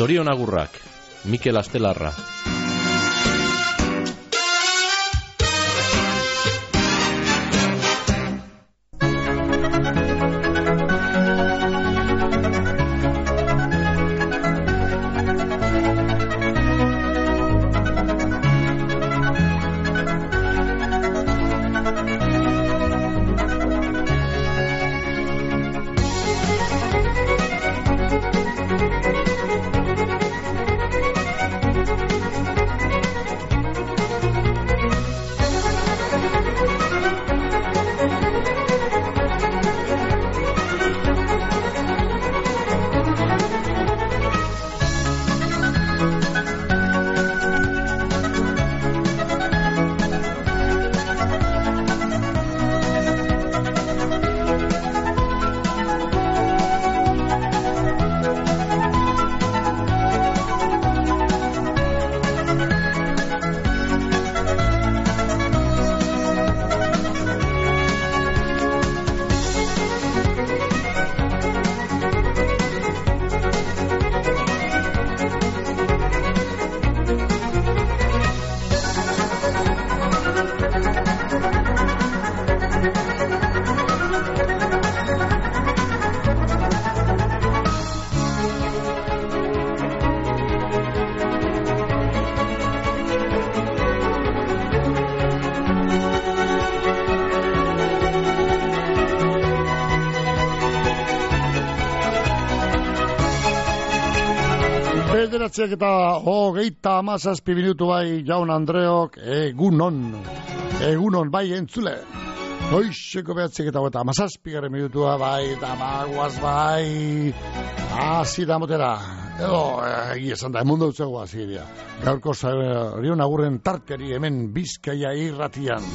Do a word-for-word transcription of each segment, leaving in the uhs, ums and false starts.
Zorion agurrak, Mikel Astelarra. Bederatziak eta hogeita hamazazpi minutu bai, Jaun Andreok, egunon, egunon bai entzule. Hoixeko behatziak eta hogeita hamazazpi garen minutua bai, eta baguaz bai, hasi da motera. Edo, egia esan da, emundu dutzego haziria. Gaurko zarion agurren tarteri hemen Bizkaia irratian.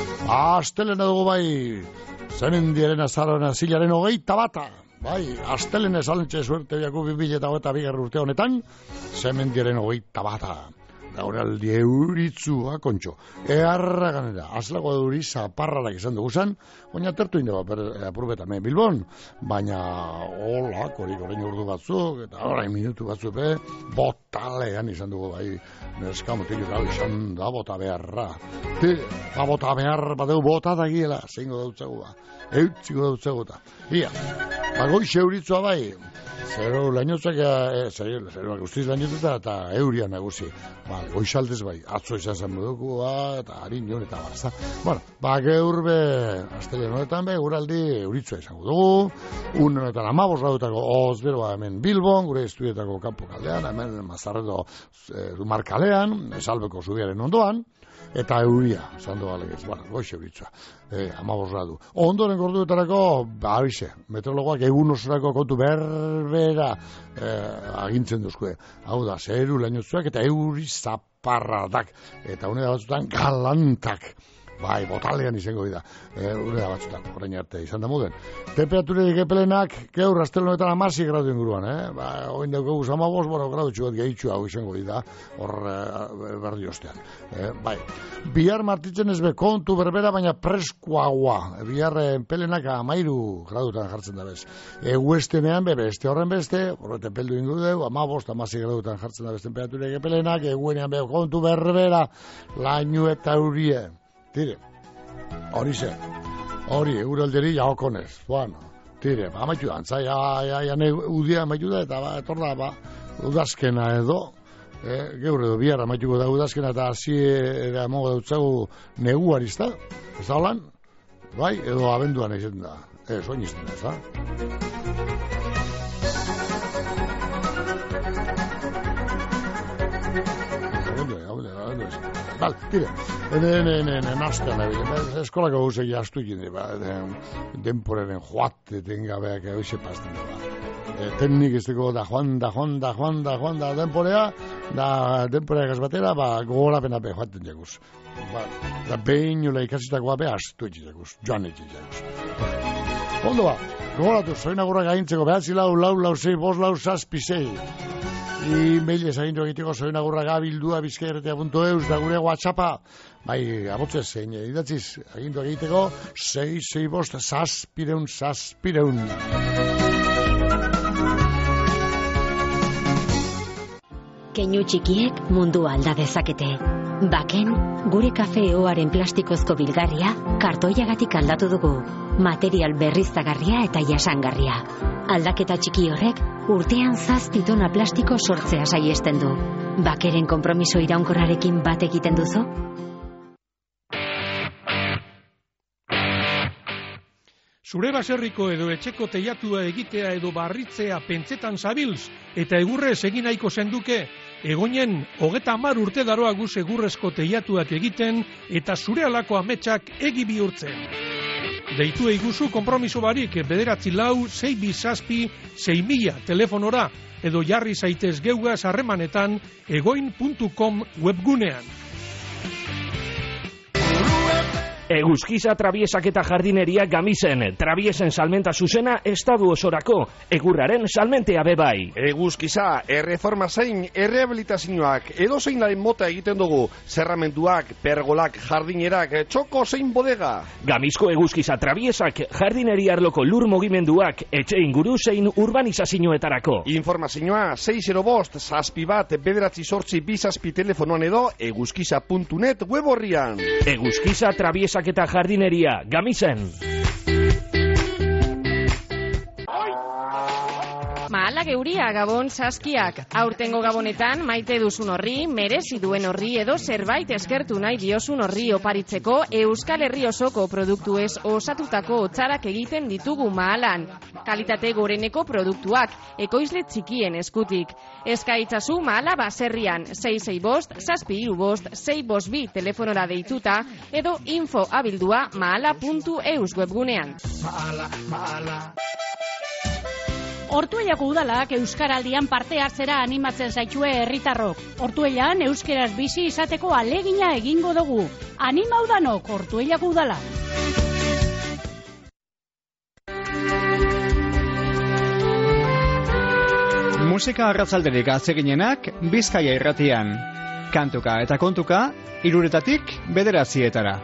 Astelena dugu bai, zemendiaren azararen azilaren hogeita bata. Bai, astelen esalentxe suerte biaku bibile eta hogeita bigar urte honetan, zemendiaren hogeita bata. Gauraldi euritsua, kontxo. Earra ganera, azlago duri zaparrarak izan dugu zen, baina tertu indeba apurbeta me Bilbon, baina hola, korik orain urdu batzuk, eta orain minutu batzuk be, botalean izan dugu bai, neskamotik gau izan da bota beharra. Ti, ba bota behar badeu bota da giela, zeingo dautzegu ba, eutziko dautzegu eta. Ia, ba goixe euritsua bai, zero lainotzak, e, zero, zero guztiz lainotzak eta eurian nagusi. Ba, goixaldez bai, atzo izan zen moduko, eta harin joan eta barazta. Bueno, ba, geur be, astelen honetan be, guraldi euritsua izango dugu, un honetan amabos radutako ozbero hemen Bilbon, gure estudietako kanpo kaldean, hemen Mazarredo e, Markalean, Esalbeko zubiaren ondoan, eta euria, zando galegez, bueno, goixe euritsua, e, amabos radu. Ondoren gorduetarako, ba, abize, meteorologoak egun osorako kontu berbera e, agintzen duzkue. Hau da, zeru lainotzuak eta euri zaparradak, eta unera batzutan galantak. Bai, botalean izango da, e, unera batzutan, orain arte izan da muden. Temperaturik epelenak, geur astelnoetan amasi gradu inguruan, eh? Ba, oin daukagu zamabos, bueno, gradu txuat gehitxu hau izango da, hor e, berdi ostean. E, bai, bihar martitzen ez be kontu berbera, baina preskoagoa. Bihar pelenak amairu gradutan jartzen da bez. Eguestenean be, beste horren beste, horrete peldu ingo dugu, amabost, amasi gradutan jartzen da bez temperaturik epelenak, eguenean be kontu berbera, lainu eta eurie. Tire, hori ze, hori, euralderi jaokonez, bueno, tire, ba, amaitu da, antza, ja, ja, ja, ne, udia amaitu da, eta, ba, etorda, ba, udazkena edo, eh, geur edo, bihar amaituko da udazkena, eta hasi ere amogo dautzagu negu arizta, ez da holan, bai, edo abenduan egiten da, ez, oin izten da, ez da? Bal, tire, ene, ene, ene, naztean, eskolako gauzek jaztu egin, ba, denporaren joate tengabeak egize pazten, ba. Teknik ez dugu da joan, da joan, da joan, da joan, da denporea, da denporea gazbatera, ba, gogorapena be joaten jaguz. Ba, da behin jola ikasitakoa be astu egin jaguz, joan egin jaguz. Ondo ba, gogoratu, zoinagurra gaintzeko, behatzi lau, lau, lau, zei, bos, lau, saspi, zei. E-mailez agindu egiteko zoinagurra gabildua bizkairretea puntu eus da gure WhatsAppa. Bai, abotzez, zein idatziz agindu egiteko sei, sei, bost, zazpireun, zazpireun. Keinu txikiek mundua alda dezakete. Baken, gure kafe eoaren plastikozko bilgarria kartoiagatik aldatu dugu. Material berriztagarria eta jasangarria. Aldaketa txiki horrek urtean zazpi tona plastiko sortzea saiesten du. Bakeren konpromiso iraunkorrarekin bat egiten duzu? Zure baserriko edo etxeko teiatua egitea edo barritzea pentsetan zabilz eta egurrez egin nahiko zenduke, Egoinen hogeta hamar urte daroa guz egurrezko teiatuak egiten eta zure alako ametsak egi bihurtzen. Deitu eiguzu konpromiso barik bederatzi lau, sei bi zazpi, sei mila telefonora edo jarri zaitez geugaz harremanetan egoin puntu com webgunean. Eguzkiza Trabiesak eta Jardineria Gamisen. Trabiesen salmenta zuzena estadu osorako. Egurraren salmentea bebai. Eguzkiza, erreforma zein, errehabilitazioak, edo zeinaren mota egiten dugu. Zerramenduak, pergolak, jardinerak, txoko zein bodega. Gamizko Eguzkiza Trabiesak, Jardineria arloko lur mugimenduak, etxe inguru zein urbanizazioetarako. Informazioa, sei zero bost, zazpi bat, bederatzi sortzi, bi zazpi telefonoan edo, eguzkiza puntu net web horrian. Eguzkiza Trabiesak eta Jardineria Gamisen. Mahala geuria Gabon saskiak. Aurtengo Gabonetan maite duzun horri, merezi duen horri edo zerbait eskertu nahi diozun horri oparitzeko Euskal Herri osoko produktuez osatutako otzarak egiten ditugu Mahalan. Kalitate goreneko produktuak, ekoizle txikien eskutik. Eskaitzazu Mahala baserrian, sei sei bost, zazpi hiru bost, sei bost bi telefonora deituta, edo info abildua mahala puntu eus webgunean. Mahala, mahala. Ortuellako udalak euskaraldian parte hartzera animatzen zaitue herritarrok. Ortuellan euskeraz bizi izateko alegina egingo dugu. Anima udanok, Ortuellako udala. Musika arratzalderik atseginenak Bizkaia irratian. Kantuka eta kontuka, hiruretatik bederatzietara.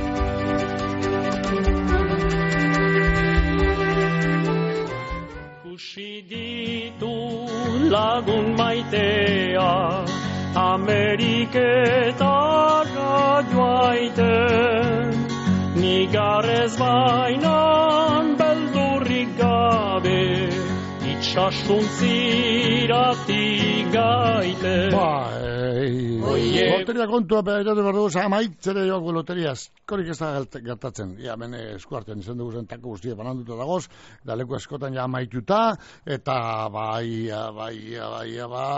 Ditu lagun maitea, Ameriketara joaiten, nigarrez bainan beldurrik gabe, itxasuntziratik gaite. Bai, loteria kontua behiratu behar dugu, amaitzere joako loteria, askorik ez da gertatzen. Ja, bene eskuartean izan dugu zentako guztia bananduta dagoz, da leku askotan ja amaituta, eta bai, bai, bai,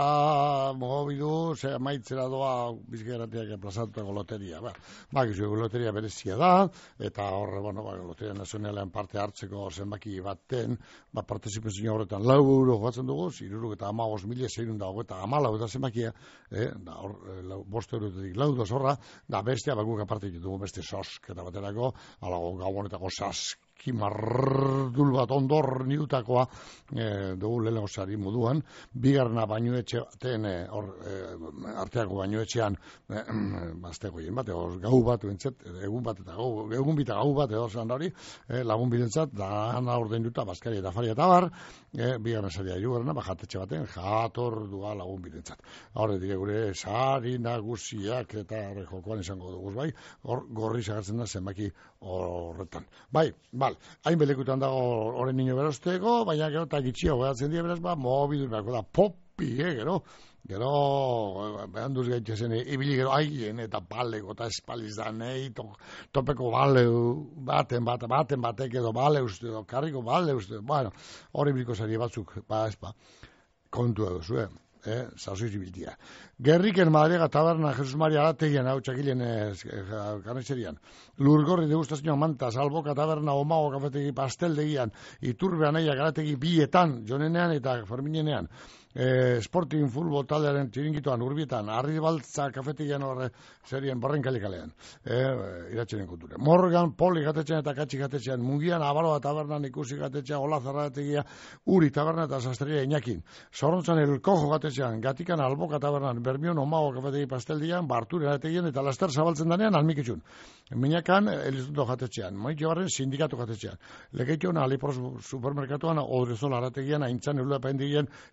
bai, mobidu, ze amaitzera doa bizkeratiak plazatutako loteria. Ba, ba, gizu, loteria berezia da, eta horre, bueno, ba, loteria nazionalean parte hartzeko zenbaki baten, ba, partizipazio horretan lau euro joatzen dugu, ziruruk eta amagos mila zeirun dago, eta amalau eta zenbakia, eh, da, hor, bost eurotetik lau da zorra, da bestea bakuk aparte ditugu beste sosketa baterako, alago gabonetako saski mardul bat ondor niutakoa e, dugu lehenko sari moduan, bigarna bainuetxe baten, e, or, e, arteako bainuetxean e, bazteko hien bat, edo gau bat bentzet, egun bat eta gau, egun bita gau bat edo zan hori, e, lagun bidentzat, da hana ordein duta, bazkari eta faria eta bar, e, bigarna saria jugarna, bajatetxe baten, jator dua lagun bidentzat. Horretik gure sari nagusiak eta jokoan izango dugu, bai, hor gorri zagartzen da zenbaki horretan. Bai, bal, hain belekutan dago horren nino berosteko, baina gero eta gitxia gogatzen dira beraz, ba, mobidu berako da popi, eh, gero, gero, behan duz gaitxezen, ibili gero aien eta balego eta espaliz da, nahi, to, topeko bale, baten, bat, baten batek edo bale uste, edo karriko bale uste, bueno, hori biliko zari batzuk, ba, ez ba, kontua duzu, eh. Eh, sauziz ibiltia. Gerriken Madariaga taberna Jesus Maria Alategian hau txakilen karnetxerian. Lurgorri degustazioa mantas, Alboka taberna Omago kafetegi pasteldegian, Iturbe Anaia garategi bietan, jonenean eta Ferminenean. Eh, Sporting Futbol taldearen txiringitoan urbietan, Arribaltza kafetegian horre serien barrenkalikalean. Eh, iratxenen kulture. Morgan, Poli gatetxean eta Katxi gatetxean, Mungian, Abaroa tabernan ikusi gatetxean, Olazarra gategia, Uri taberna eta Sastreria Iñakin. Zorrontzan el Kojo gatetxean, Gatikan, Alboka tabernan, Bermion, Omago kafetegi pasteldian, Barture gategian eta Laster zabaltzen danean, Almikitxun. Minakan, Elizondo gatetxean, Maitxo Barren, Sindikatu gatetxean. Legeitxon, Alipros supermerkatuan, Odrezola gategian, Aintzan, Elula pendigian, Eluneko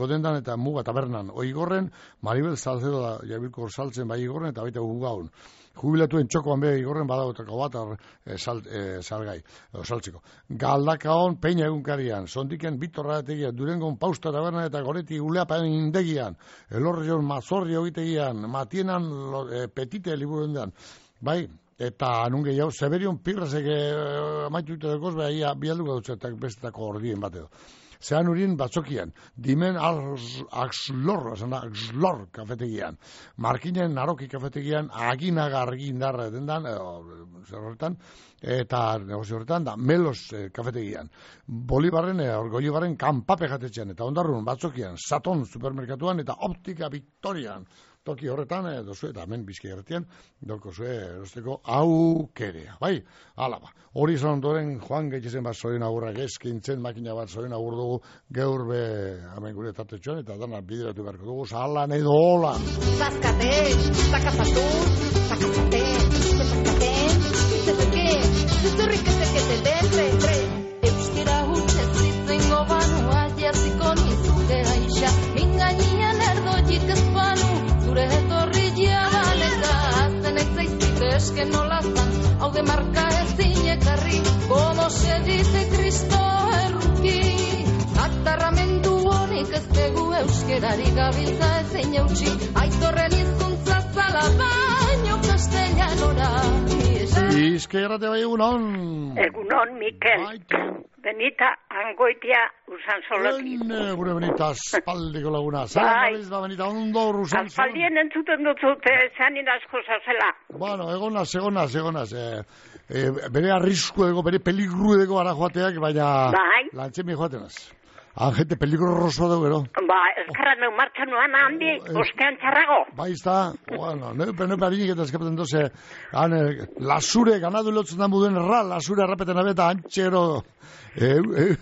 egotendan eta muga tabernan. Oigorren, Maribel Salcedo da jabilko saltzen bai igorren eta baita gugaun. Jubilatuen txokoan be igorren badautako bat e, sal, e, salgai, o, saltzeko. Galdakaon peina egunkarian, sondiken bitorra etegian, durengon pausta taberna eta goreti uleapan indegian, elorrion mazorri ogitegian, matienan lo, e, petite liburuendan. Bai, eta nun gehiago, Zeberion Pirrasek e, amaitu dute dagoz, behar bialduko dutzetak bestetako ordien bat edo. Zean urien batzokian, dimen axlor, axlor kafetegian, markinen naroki kafetegian, aginaga argindarra etendan, zer horretan, eta negozio horretan, da melos e, kafetegian. Bolibarren, e, orgoibarren kanpape jatetxean, eta ondarrun batzokian, Saton supermerkatuan, eta Optika Victorian. Toki horretan, e, dozu, eta hemen bizki gertian, dolko zue erosteko aukerea. Bai, ala ba. Hori zan ondoren, Juan Gaitxezen bat zoren agurrak eskintzen, makina bat zoren agur dugu, gaur be, hemen gure tartetxoan, eta dana bideratu beharko dugu, zalan edo hola. Zazkate, zakazatu, zakazate, zakazate, zezeke, zezurrik ezekete, dentre, entre, euskera hutsa zizengo banua, jarziko nizuke aixa, mingainian erdogik ez banu, zure etorri jabaleta, zenek zaizkite eske nolazan, hau de marka ezin ekarri, como se dice Cristo erruki, atarramendu honik ez dugu euskerari gabiltza ezin eutxi, aitorren hizkuntza zala baino castellanora. Izkerrate bai egunon. Egunon, Mikel. Benita, angoitia, usan soloki. Gure Benita, aspaldiko laguna. Zara gabiz ba, Benita, ondo usan soloki. Aspaldien entzuten duzute, zanin asko zazela. Bueno, egonaz, egonaz, egonaz. Eh, eh, bere arrisku ego, bere peligru ego ara joateak, baina bai. Lantxemi joatenaz. Angete peligroso dugu, ero? Ba, eskarra neu martxan nuan handi, ostean txarrago. Ba, izta, bueno, neupe, neupe harinik eta eskapetan doze, han, lasure, ganadu lotzen da muduen erra, lasure errapeten abeta, antxero, eu, eu,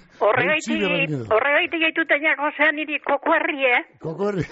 horregaitik gaituten jako zean niri koko herri, eh? Koko herri.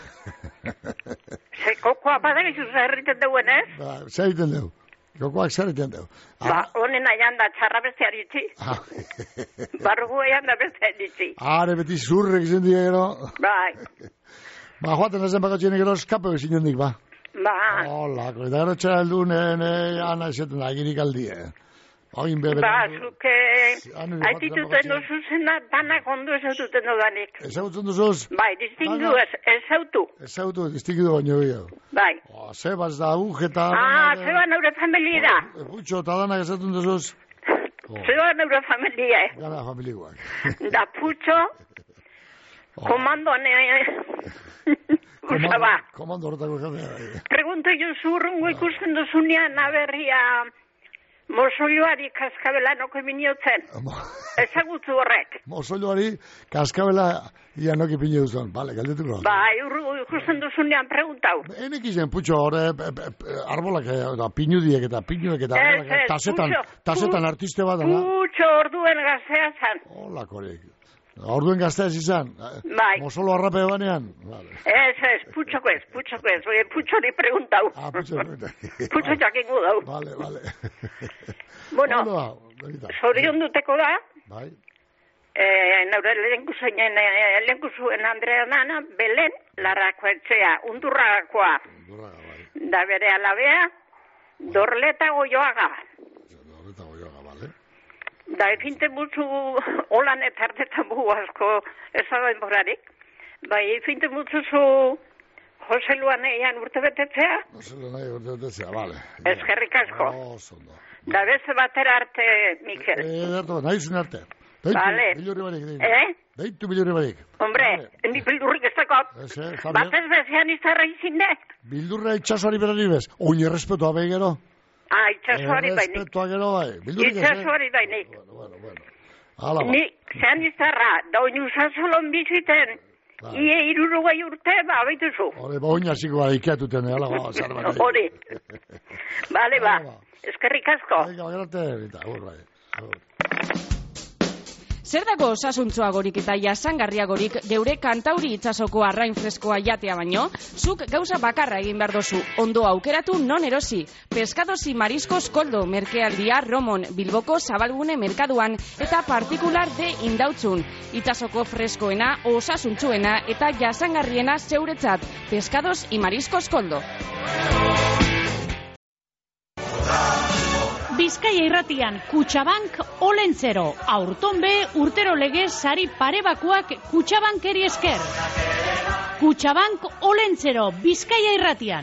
Ze kokoa badagizu zerriten duen, ez? Ba, zer egiten dugu. Jokoak zer egiten dugu. Ba, honen aian da txarra beste haritzi. Barrugu aian da beste haritzi. Are, beti zurrek izan dira gero. Bai. Ba, joaten ezen bakatxenik gero eskape bezin jondik, ba. Ba. Hola, eta gero txera heldu nene, ana esaten da, agirik aldie. Oin bebe. Ba, zuke, haitituten duzu zena, danak ondo ezaututen dudanik. Ezautzen duzuz? Bai, distingu ezautu. Ezautu, distingu baino gehiago. Bai. Oh, Sebas da, ujeta. Ah, zeba neure familia. Putxo, eta danak ezautun duzuz? Zeba neure familia, eh? Gara familikoak. Da Putxo, komandoan, usaba. Komando horretako jendea. Pregunto jo zurrungo ikusten duzunean, aberria, mosoioari kaskabelanoko miniotzen. Ezagutzu horrek. Mosoioari kaskabela ianoki piniotzen. Bale, galdetuko. Ba, ikusten duzunean preguntau. Enek izen, Putxo, horre, arbolak, pinudiek eta pinuek eta tasetan, tasetan artiste bat. Putxo orduen gaztea zan. Hola, korek. Orduen gaztea izan? Bai. Mosolo arrape banean? Ez, ez, Putxoko ez, Putxoko ez. Putxo ni preguntau. Ah, Putxo preguntau. Putxo jakingu dau. Vale, vale. Bueno, zorion duteko da. Bai. Naure lehenku zuen Andrea Nana, Belen, larrako etxea, undurragakoa. Undurraga, bai. Da bere alabea, Dorleta Goioaga. Dorleta Goioaga, bale. Da efinte mutzu holan eta artetan bugu asko ez da denborarik. Bai, efinte mutzu zu Jose Luan eian urte betetzea? Jose Luan eian urte betetzea, bale. Ezkerrik asko. Oh, zondo. Da beze batera arte, Mikel. Eh, dertu, nahi zuen arte. Deitu, vale. Bilurri barik. Deitu. Eh? Deitu bilurri barik. Hombre, vale. Ni bildurrik ez dakot. Ez, eh, Fabio. Batez bezean izarra izinde. Bildurra itxasoari berari bez. Oin errespetua behi gero. Ah, itxasoari bainik. Errespetua gero bai. Itxasoari bainik. Bueno, bueno, bueno. Hala ba. Ni, zean izarra, da oin usazolon biziten. Ie irurugai urte, ba, baituzu. Hore, ba, oin hasiko gara ikeatuten, hala ba, zarra. Hore. Bale, ba. Eskerrik asko. Ega, gerarte, eta, hor, bai. Zer dago osasuntsuagorik eta jasangarriagorik geure kantauri itsasoko arrain freskoa jatea baino? Zuk gauza bakarra egin behar dozu, ondo aukeratu non erosi. Pescados y mariscos Koldo, merkealdia Romon, Bilboko Zabalgune merkaduan eta partikular de Indautzun. Itsasoko freskoena, osasuntsuena eta jasangarriena zeuretzat. Pescados y mariscos Koldo. Bizkaia irratian, Kutxabank Olentzero. Aurton be, urtero legez sari parebakoak Kutxabankeri esker. Kutxabank Olentzero, Bizkaia irratian.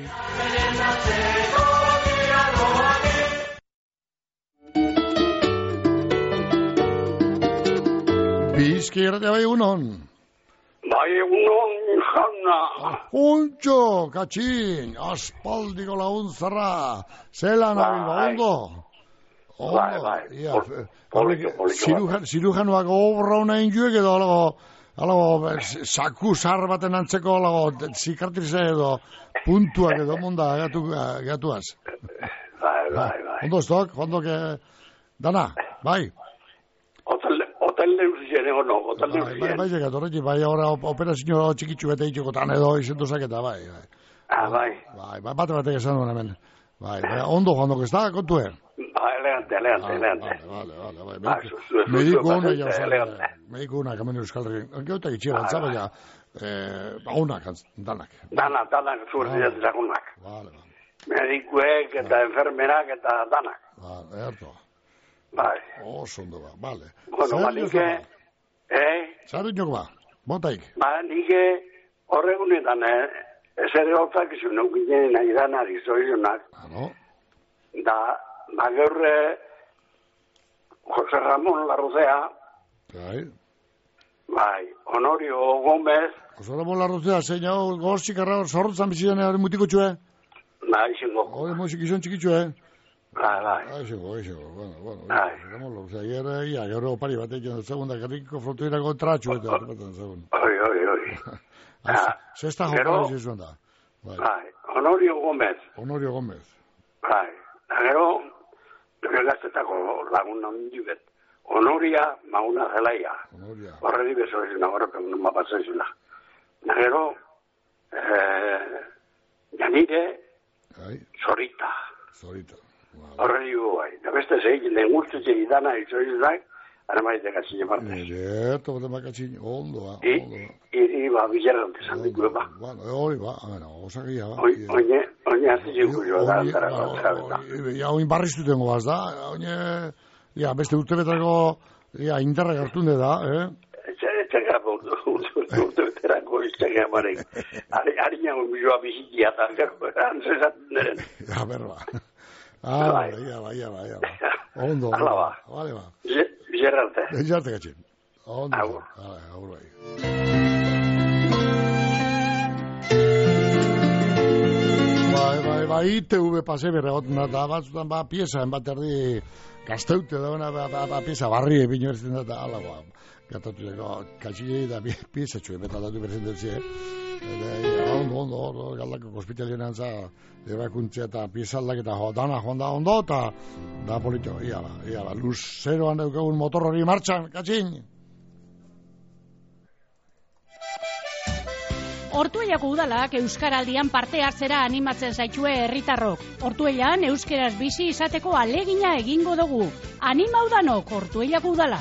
Bizkaia irratia bai egunon. Bai egunon, jauna. Untxo, katxin, aspaldiko lagun zarra. Zelan abil, ondo? Bai, bai, polito, polito. Zirujanoak obra hona injuek edo alago, alago, saku zar baten antzeko alago, zikartrize edo, puntuak edo monda gatu, gatuaz. Bai, bai, bai. Ondo estok, ondo que, dana, bai. Hotel, hotel neuzien ego no, hotel neuzien. Bai, bai, zekat, horretik, bai, ahora operazio txikitzu bete itxekotan edo izenduzaketa, bai, bai. Ah, bai. Bai, bai, bate batek esan duen hemen. Bai, bai, ondo joan dok ez da, kontue. Bai, elegante, elegante, elegante. Vale, vale, vale, bai. Mediku hona ja, mediku hona, kamen euskal herrin. Geutak itxera, antzaba ja, haunak, danak. Danak, danak, zuertzia zagunak. Vale, vale. Medikuek eta enfermerak eta danak. Vale, erto. Bai. Oso ondo ba, vale. Bueno, ba, nike, eh? Zari inok ba, botaik. Ba, nike horregunetan, eh? Ez ere hotzak izun eukinen nahi danari zoizunak. Ano? Da, ba, geurre Jose Ramon Larruzea. Bai. Bai, Honorio Gómez. Jose Ramon Larruzea, zein hau gortzik arra zorrotzan bizitzen hori mutiko txue? Bai, xingo. Hori musik izan txikitxue, eh? Bai, bai. Bai, xingo, bai, xingo. Bueno, bueno. Bai. Ramon Larruzea, gero, ia, gero opari bat egin segunda garriko frontoirako tratxu eta segun. Oi, oi, oi. Zesta jokara izizuen da. Bai, Honorio Gómez. Honorio Gómez. Bai, gero, gero gaztetako lagun namin bet. Honoria Mauna Zelaia. Honoria. Horre dibe zoizuna, horre pegun mapatzezuna. Gero, eh, Janire, Zorita. Zorita. Horre dibe bai. Da beste zeik, lehengurtze txegitana izoizunak, ara maite katxine partez. Eto, bote makatxine, ondo ba, ondo ba. Iri ba, bilerrante zandik ba. Bueno, hori ba, amena, osakia ba. Oine, oine hasi zirkulio da, antara ba. Ja, oin barriztu tengo baz da, oine, ja, beste urte betako, ja, indarra gartunde da, eh? Etxega, urte beterako iztega amarek. Harina un biloa bizitia eta gero, antzezatzen diren. Ja, berba. Ah, bai, ja, bai, ja, bai, ja. Ondo, Ala ba. Vale, ba. Bilerrante. Bilerrante gatxin. Ondo. Agur. Agur, bai. Bai, bai, bai, I T V pase berregoten da, batzutan ba, pieza, enbat erdi, gazteute da, ba, ba, ba, pieza barri egin berzen da, ala, ba, gatatu dago, katxile da, pieza txue, betaldatu berzen dutzi, eh? Ondo, ondo, ondo, galdako hospitalien antza, ebakuntzea eta pieza aldaketa, jo, dana, joan da, ondo, eta, da, politiko, ia, ba, ia, ba, luzeroan daukagun motor hori martxan, katxin! Ortuellako udalak euskaraldian parte hartzera animatzen zaitxue herritarrok. Ortuellan euskeraz bizi izateko alegina egingo dugu. Anima udanok, Ortuellako udala.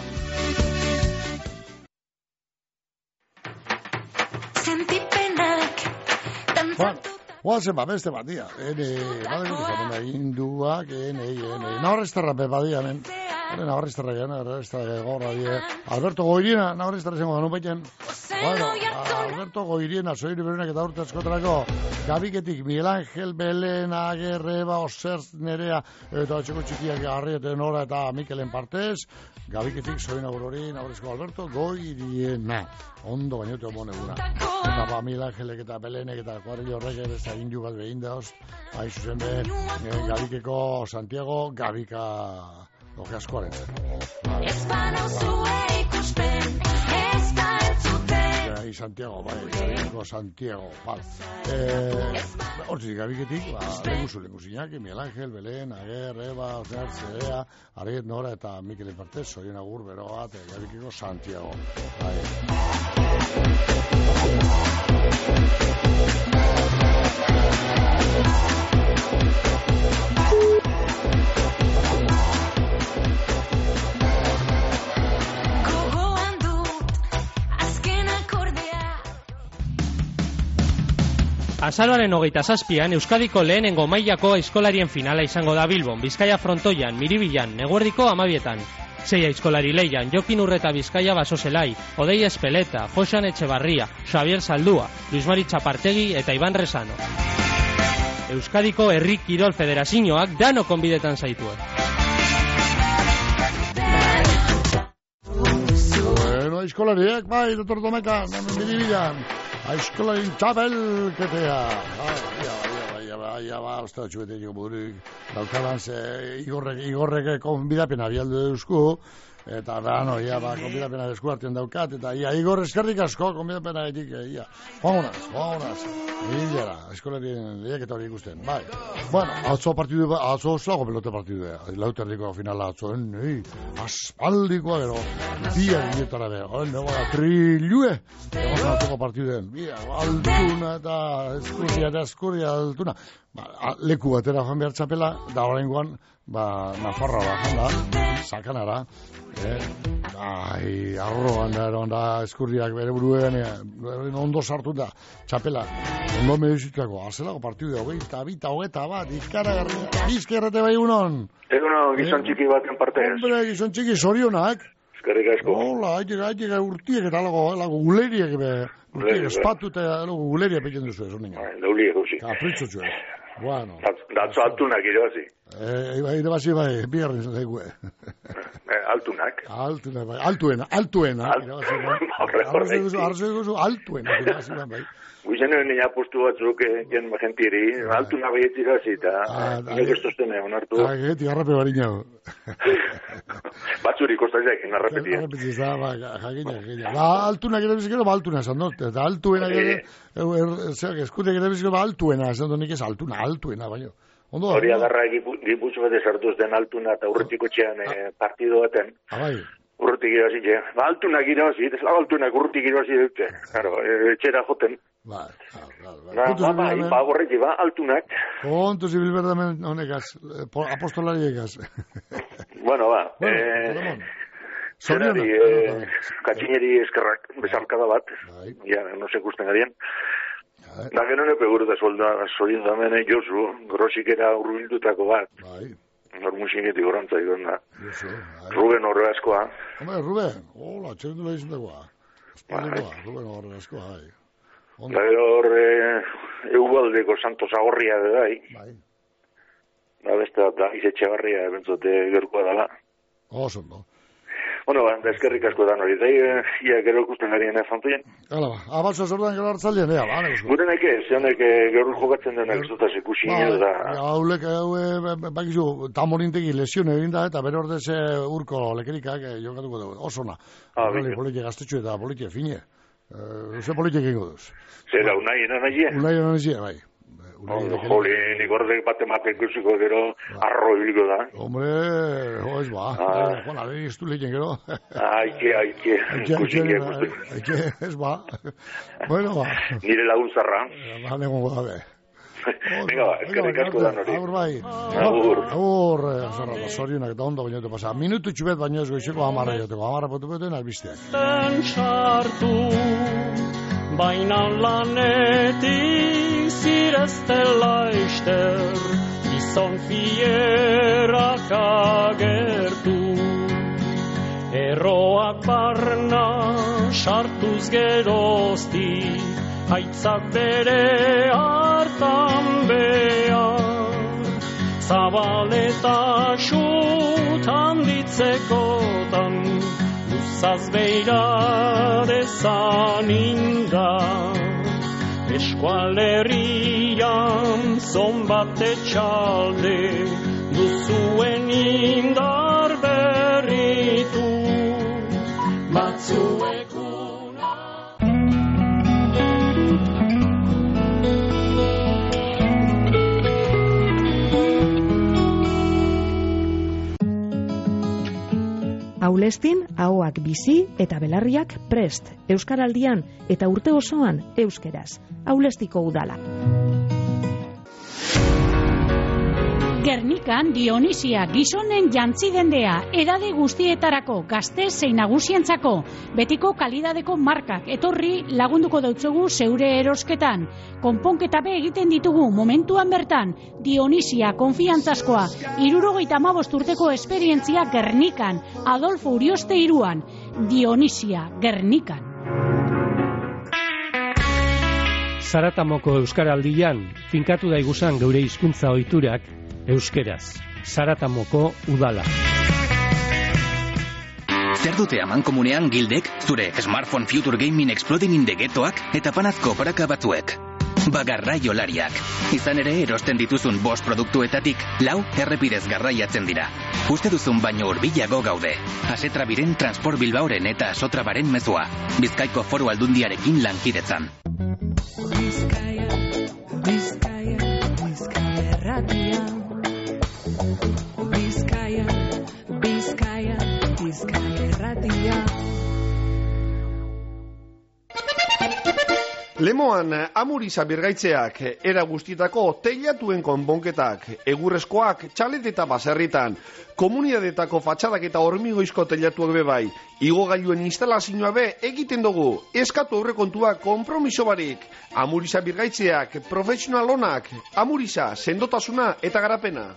Guazen ba, beste bat, dia. Ene, badeko dizaten da, induak, ene, ene. Navarrestarra pe badia, men. Hore, Navarrestarra gana, Navarrestarra gorra, die. Alberto Goiriena, Navarrestarra zengo ganu baiten. Bueno, Alberto Goiriena, soire berenak eta urte askotarako, Gabiketik, Miguel Ángel, Belen, Agerreba, Oserz, Nerea, eta txeko txikiak Arrieten Ora eta Mikelen partez, Gabiketik, soina gorori, Navarresko Alberto Goiriena. Ondo bainote omone guna. Eta ba, Miguel Ángelek eta Belenek eta kuarri horrek ez da indu bat behin dauz. Hain zuzen be, Gabikeko Santiago, Gabika loge askoaren. Ez banau zue ikusten, ez da entzuten. Bai, Santiago, bai, Gabiko Santiago, bai. Eh, hortzik, Gabiketik, ba, lehenguzu, lehenguzu Iñaki, Miguel Ángel, Belén, Ager, Eba, Ozear, Zerea, Ariet Nora eta Mikel Partez, Zorien Agur, Bero bat, Gabikiko Santiago, bai. Azaroaren hogeita zazpian, Euskadiko lehenengo mailako aizkolarien finala izango da Bilbon, Bizkaia frontoian, Miribilan, Neguerdiko amabietan. Sei aizkolari leian, Jokin Urreta Bizkaia Basozelai, Odei Espeleta, Josan Etxebarria, Xavier Saldua, Luis Mari Txapartegi eta Iban Resano. Euskadiko Herri Kirol Federazioak dano konbidetan zaituen. Bueno, aizkolariek, bai, doktor Domekan, Miribilan. Aizkolarin txapelketea. Ia, ia, ia, ia, ba, uste da txubete jo budurik. Daukadan ze igorrek, igorrek konbidapena bialdu eusku. Eta da, no, ia, ba, konbidapena esku hartien daukat. Eta ia, igor eskerrik asko, konbidapena etik, ia. Joagunaz, joagunaz. Ilara, aizkolarien lehiak eta hori ikusten, bai. Bueno, atzo partidu, atzo zelago pelote partidu. Lauterdiko finala atzo, nei, aspaldikoa gero. Bia gietara be, no, ba, trilue. Egon atzuko partiduen. Bia, altuna eta eskurria eta eskurria altuna. Ba, leku batera joan behar txapela, da horrengoan, ba, Nafarra bajan da, sakanara, eh? Ai, arroan da, eron da, eskurriak bere buruen, eh, ondo sartu da, txapela, ondo medizituako, azelago partidu da, hogeita, bita, hogeita bat, ikaragarria, izkerrete bai unon. Egunon, gizon txiki baten partez. Hombre, gizon txiki zorionak. Eskerrik asko. Hola, ailega, ailega urtiek eta alago, alago guleriek be, urtiek espatu eta alago guleria peken duzu ez, honen. Dauliek, hausi. Kapritxo txue. Bueno. Datzo altunak irabazi. Eh, irabazi bai, bigarren zaigue. Altunak. Altunak bai, altuena, altuena. Arrozei guzu, altuena, irabazi bai. Guizen nire apostu batzuk, jen magentiri, altuna baiet irabazi, eta nik ez tostene, onartu. Ah, geti, harrape barina. Batzuri kostaiak, narrapetia. Narrapetia, da, ba, jakina, jakina. Ba, altunak irabizikero, ba, altuna esan dut. Eta altuena, eskutek irabizikero, ba, altuena, esan dut nik ez altuna, altuena, baina. Hori agarra giputzu bat esartuz den altuna eta urretiko txean partido baten. Abai. Urretik irabazi, txe. Ba, altunak irabazi, ez lau altunak urretik irabazi dute. Claro, etxera joten. Ba, ba, ba, ba, ba, borreki, ba, altunak. Kontu zibil berdamen honekaz, apostolariekaz. Bueno, ba, eh... Zerari, katxineri eskerrak, bezarkada bat. Ja, no se ikusten garien. Da gero nepe gure da solda, solien da mene Josu, grosikera urbildutako bat. Bai. Nor musinetik gorantza ikon da. Ruben Horreazkoa. Hombre, Ruben, hola, txerendu beha izendagoa. Espaldikoa, Ruben Horreazkoa, bai. Da gero horre, eubaldeko Santos Agorria de dai. Bai. Da beste da, izetxe barria, bentzote gerkoa dala. Oso, no. Bueno, ba, da eskerrik asko da hori. Da, ia gero ikusten garien fantoien. Hala, ba, abatza zordan gero hartzaldean, ea, ba, negozko. Gure naike, zehonek gero jokatzen denak ez dutaz ikusi, da. Haulek, bakizu, tamorintegi lesione egin da, eta bere ordez urko lekerikak jokatuko dugu, osona. Ah, politia gaztetxu eta politia fine. Ze politia egingo duz. Zera, unai enan agia? Unai enan agia, bai. Joli, nik ordek bat ematen ikusiko gero arro ibiliko da. Hombre, jo ez ba. Juan, ari ez du lehen gero. Aike, aike. Aike, ez ba. Bueno, ba. Nire lagun zarra. Ba, negongo da, be. Venga, ba, eskerrik asko da hori. Agur, bai. Agur. Agur, zarra da, zorionak eta ondo baino pasa. Minutu txubet baino ez goizeko amarra joteko. Amarra potu beten albisteak. Baina lanetik zireztela ester, gizon fierak agertu. Erroak barna sartuz geroztik, haitzak bere hartan behar. Zabaleta xut handitzekotan, luzaz beira dezan indar. Eskualerian zonbat etxalde, duzuen indar berritu. Batzuekuna Aulestin, ahoak bizi eta belarriak prest, euskaraldian eta urte osoan euskeraz. Aulestiko udala. Gernikan Dionisia gizonen jantzidendea, edade guztietarako, gazte zein nagusientzako, betiko kalidadeko markak etorri lagunduko dautzugu zeure erosketan. Konponketa be egiten ditugu momentuan bertan, Dionisia konfiantzazkoa, hirurogeita hamabost urteko esperientzia Gernikan, Adolfo Urioste hiruan, Dionisia Gernikan. Zaratamoko euskaraldian, finkatu daiguzan geure hizkuntza ohiturak, euskeraz, Zaratamoko udala. Zer dute amankomunean gildek, zure smartphone future gaming exploding in the ghettoak eta panazko paraka batzuek? Bagarraiolariak. Izan ere erosten dituzun bost produktuetatik, lau errepidez garraiatzen dira. Uste duzun baino hurbilago gaude. Asetrabiren, Transport Bilbaoren eta Sotrabaren mezua. Bizkaiko Foru Aldundiarekin lankidetzan. Bizkaia, Bizkaia, Bizkaia erratia. Bizkaia, Bizkaia, Bizkaia erratia. Lemoan, Amuriza birgaitzeak, era guztietako teilatuen konponketak, egurrezkoak, txalet eta baserritan, komunidadetako fatxadak eta hormigoizko teilatuak bebai, igogailuen instalazioa be egiten dugu, eskatu aurrekontua konpromiso barik, Amuriza birgaitzeak, profesional onak, Amuriza, sendotasuna eta garapena.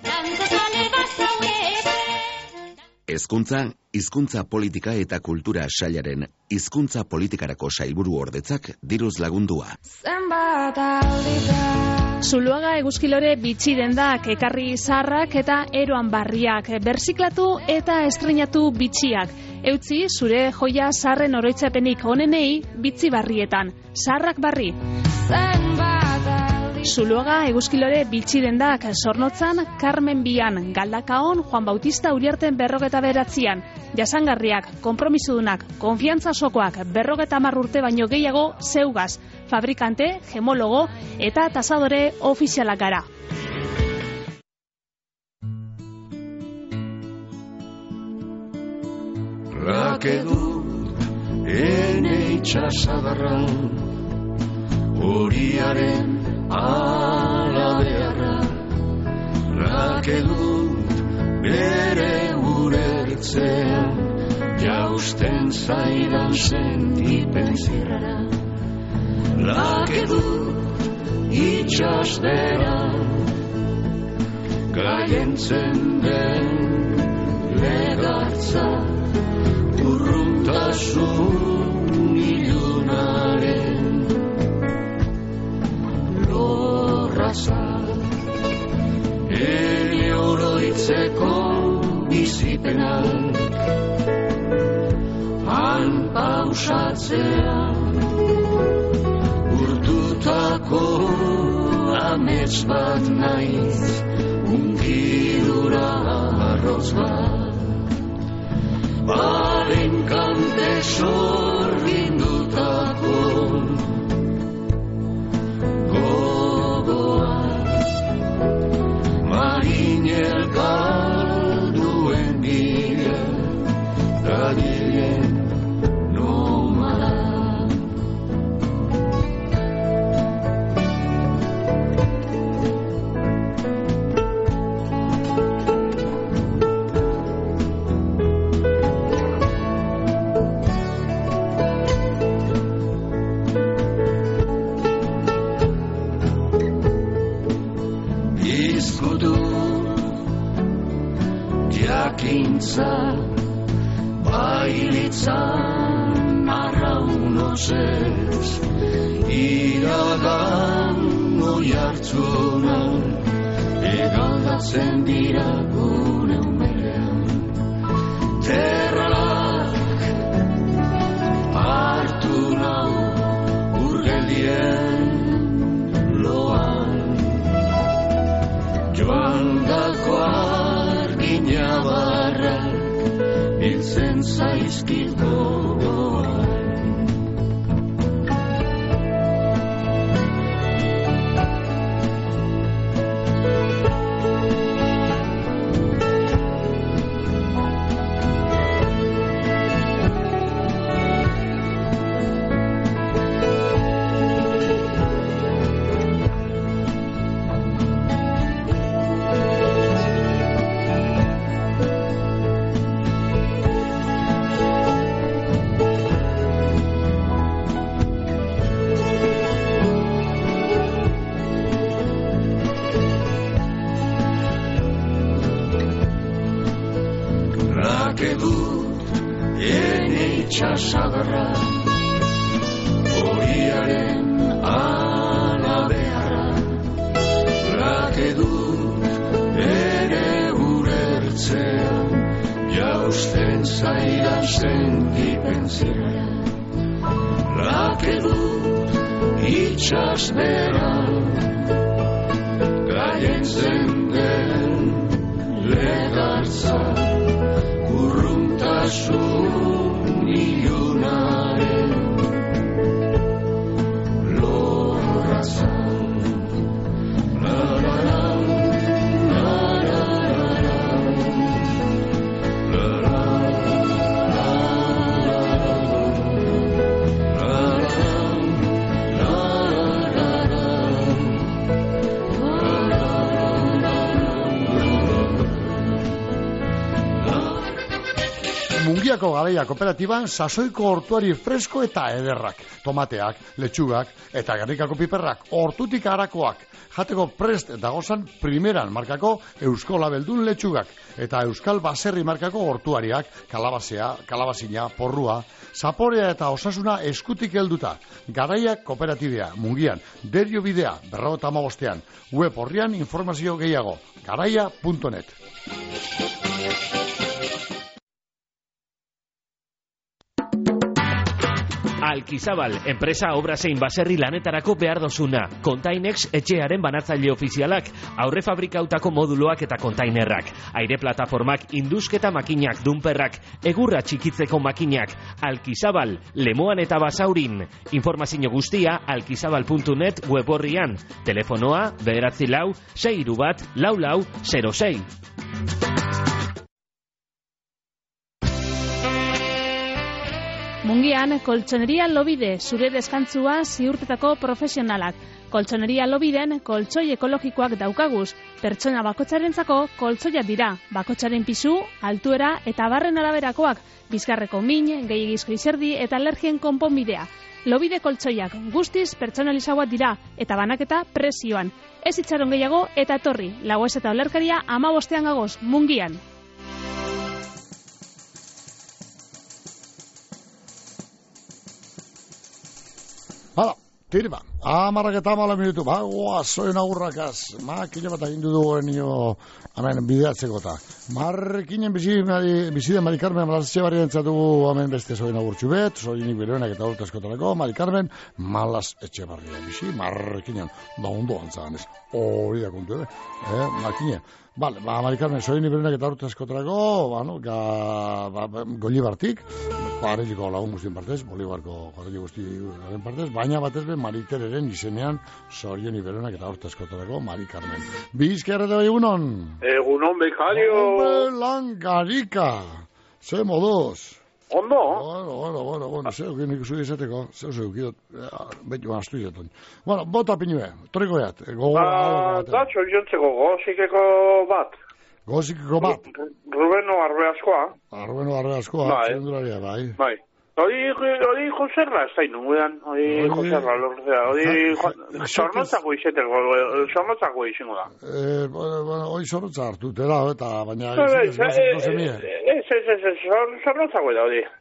Hezkuntza, hizkuntza politika eta kultura sailaren hizkuntza politikarako sailburu ordetzak diruz lagundua. Zuluaga eguzkilore bitxi dendak, ekarri zaharrak eta eroan barriak, berziklatu eta estrenatu bitxiak. Eutzi zure joia zaharren oroitzapenik onenei bitzi barrietan, zaharrak barri. Zuluaga eguzkilore bitxi dendak, Zornotzan, Carmen Bian, Galdakaon, Juan Bautista Uriarten berrogeta beratzian, jasangarriak, konpromisodunak, konfiantza sokoak, berrogeta hamar urte baino gehiago zeugaz, fabrikante, gemologo eta tasadore ofizialak gara. Rakedu ene itxasadarran horiaren alabearra, rakedut bere urertzean, jausten zaidan sentipen zirrara. Rakedut itxasderan, gaientzen den legartza, urruntasun ilunaren lorraza, ene oroitzeko bizipenan, han pausatzean, urtutako amets bat naiz, unkidura arroz bat, baren kante sorgindutako Marinel galduen bila, gadilen nomada. Jakintza bailitzan arraunozez, iragan oiartzunan, egaldatzen dira gure umerean. Terralak hartu nau urgeldien loan, joan dakoa Inabarrak biltzen zaizkit gogoan. Lake dut ene itxasadarra, horiaren alabearra. Lake dut ere urertzean, jausten zaidan sentipentzia. Lake dut itxas beran, gaientzen den legartza, urruntasun ilunaren lorratzan. La-la-la, la-la-la-la, Mungiako Garaia kooperatiban sasoiko hortuari fresko eta ederrak, tomateak, letxugak eta Gernikako piperrak, hortutik harakoak, jateko prest dagozan primeran markako Eusko Labeldun letxugak eta Euskal Baserri markako hortuariak, kalabazea, kalabazina, porrua, zaporea eta osasuna eskutik helduta. Garaia kooperatibea, Mungian, Derio bidea, berrogeta hamabostean, web horrian informazio gehiago, garaia punto net. Alkizabal, enpresa obra zein baserri lanetarako behar dozuna. Containex etxearen banatzaile ofizialak, aurre fabrikautako moduloak eta kontainerrak, aire plataformak, indusketa makinak, dunperrak, egurra txikitzeko makinak. Alkizabal, Lemoan eta Basaurin. Informazio guztia alkizabal puntu net web horrian. Telefonoa bederatzi lau, sei hiru bat, lau lau, zero sei. Mungian, Koltsoneria Lobide, zure deskantzua ziurtetako profesionalak. Koltsoneria Lobiden, koltsoi ekologikoak daukaguz. Pertsona bakotxarentzako koltsoiak dira. Bakotxaren pisu, altuera eta barren araberakoak. Bizkarreko min, gehiagizko izerdi eta alergien konponbidea. Lobide koltsoiak guztiz pertsonalizagoak dira eta banaketa prezioan. Ez itxaron gehiago eta etorri. Lagoez eta olerkaria hamabostean gagoz, Mungian. Hala, tiri ba, amarrak eta amala minutu, ba, goa, zoen agurrakaz, makina bat agindu duen nio, hemen bideatzeko eta. Markinen biziden Mari Carmen Malas Etxebarria entzatugu hemen beste zoen agurtxu bet, zoinik beroenak eta urte askotarako, Mari Carmen Malas Etxebarria bizi, markinen, da ondo antzagan ez, hori da kontu, eh, markinen. Vale, ba, Mari Carmen, zoinik beroenak eta urte askotarako, bueno, ga, ba, Golibartik, Areliko lagun guztien partez, Bolibarko jateli guztien partez, baina batez be Maritereren izenean zorionik beroenak eta urte askotarako, Mari Carmen. Bizkerra da egunon? Egunon, bekario. Hombre, langarika. Ze moduz. Ondo? Bueno, bueno, bueno, bueno, zeu nik zui esateko, zeu zeu, kidot, betu astu joton. Bueno, bota pinue, torriko eat. Da, txoriontzeko gozikeko bat. Gozikeko bat? Rubeno Arbeaskoa. Rubeno Arbeaskoa, zenduraria, bai. Bai. Hori, hori Joserra, ez da inuean, hori Joserra, lortzea, hori zornotzako izeteko, zornotzako izingo da. Bueno, hori zornotza hartu, tela, eta baina... Ez, ez, ez, zornotzako da, hori.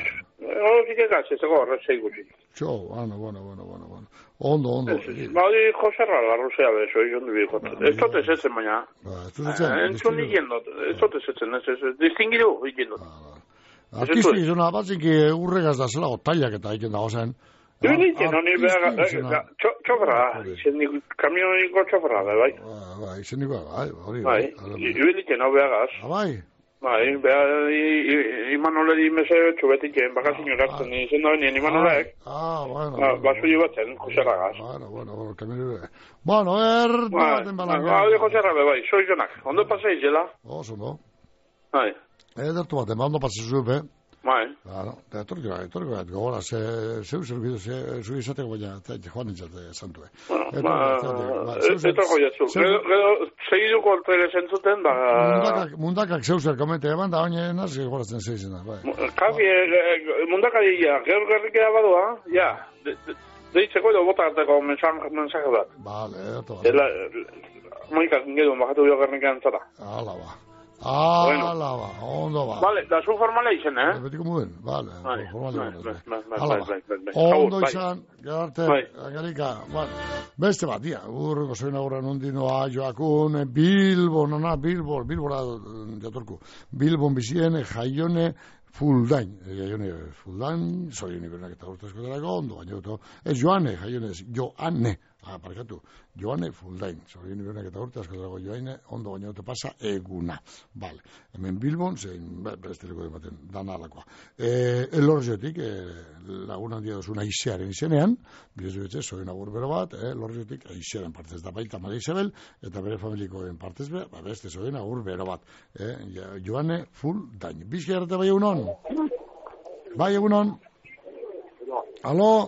Hori zikekaz, ez dago horretzei gutxi. Txo, bueno, bueno, bueno, bueno. Ondo, ondo. Hori Joserra, larruzea bezo, hori jondi biko. Ez tote zetzen, baina. Entzun ikendot, ez tote zetzen, ez, ez, distingiru ikendot. Artisti izuna batzik urregaz da zela otailak eta iken dago zen. Ibelitzen, honi beha, txofra, kamioniko txofra, bai. Bai, izeniko, bai, hori. Bai, ibelitzen, hau behagaz. Bai. Bai, beha, Imanoleri meze txubetiken, bakazin horazten, izen da benien Imanolek. Ah, bueno. Basu jibatzen, Joserragaz. Bueno, bueno, bueno, kamioniko. Bueno, er, baten balanga. Hau de Joserra, bai, soy jonak, ondo paseiz, jela? Oso, no. Bai. Edertu baten, ondo paseiz zupe. Bai. Claro, eta etorko bat, etorko bat, gogora, zeu zerbidu, zeu izateko baina, joan nintzate santue. Bueno, ba, etorko jatzu. Gero, segiduko ortere zentzuten, ba... Mundakak zeu zer komente eman, da baina nazi goratzen zeizena, bai. Kafi, mundakari, ja, gero gerrikea badua, ja, deitzeko edo botateko mensaje bat. Vale, edertu bat. Moikak ingedun, bakatu bio gerrikean zara. Hala, ba. Ala ba, ondo ba. Vale, da zu formala izen, eh? Betiko muden, vale. Formala izen. Ondo izan, garte, garika, beste bat, dia, urreko zoin agurra nondinoa, joakun, Bilbo, nona, Bilbo, Bilbora jatorku, Bilbon bizien, jaione, Fuldain, jaione, Fuldain, zoioni berenak eta urtezko delako, ondo, baina goto, ez Joane, jaione, Joane, ah, parkatu, Joane Fuldain, zoioni berenak eta urtezko delako, Joane, ondo, baina goto pasa eguna, vale, hemen Bilbon, zein, besteleko dematen, dan alakoa. Eh, Elorriotik, eh, lagun handia dozuna aizearen izenean, bidez betxe, zoin agur bero bat, eh, Elorriotik aizearen partez da baita Maria Isabel, eta bere familikoen partez be, ba, beste zoin agur bero bat, eh, Joane Fuldain. Bizki arte bai egunon? Bai egunon? Alo?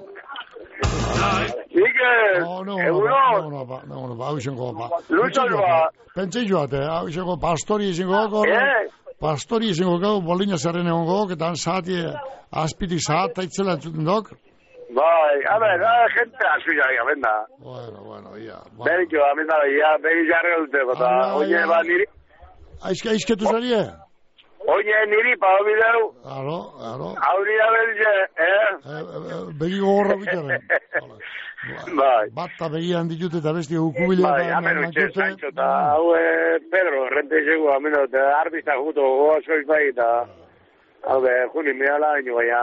Miguel, no, no, egunon? No, no, no, no, no, hau izango, ba. Lucha ba. Pentsi joate, hau izango, pastori izango goko, pastori izango goko, bolina zerren egon goko, eta han zahati, azpitik zahat, taitzela entzuten dok. Bai, a ver, la gente asuya, ya, venda. Bueno, bueno, ya. Beriko, amenda, ya, begi jarre dute, bata, oie, ba, niri. Aizke, aizketu zarie? Oie, niri, pa, bideu. Aro, aro. Auria berge, eh? Begi gogorra bitaren. Bai. Bata begian ditut eta besti ukubile. Bai, amen utxe, Sancho, eta hau, Pedro, rente izego, amen dut, arbizta juto, goa soiz bai, eta hau, juni, mehala, ino, baina,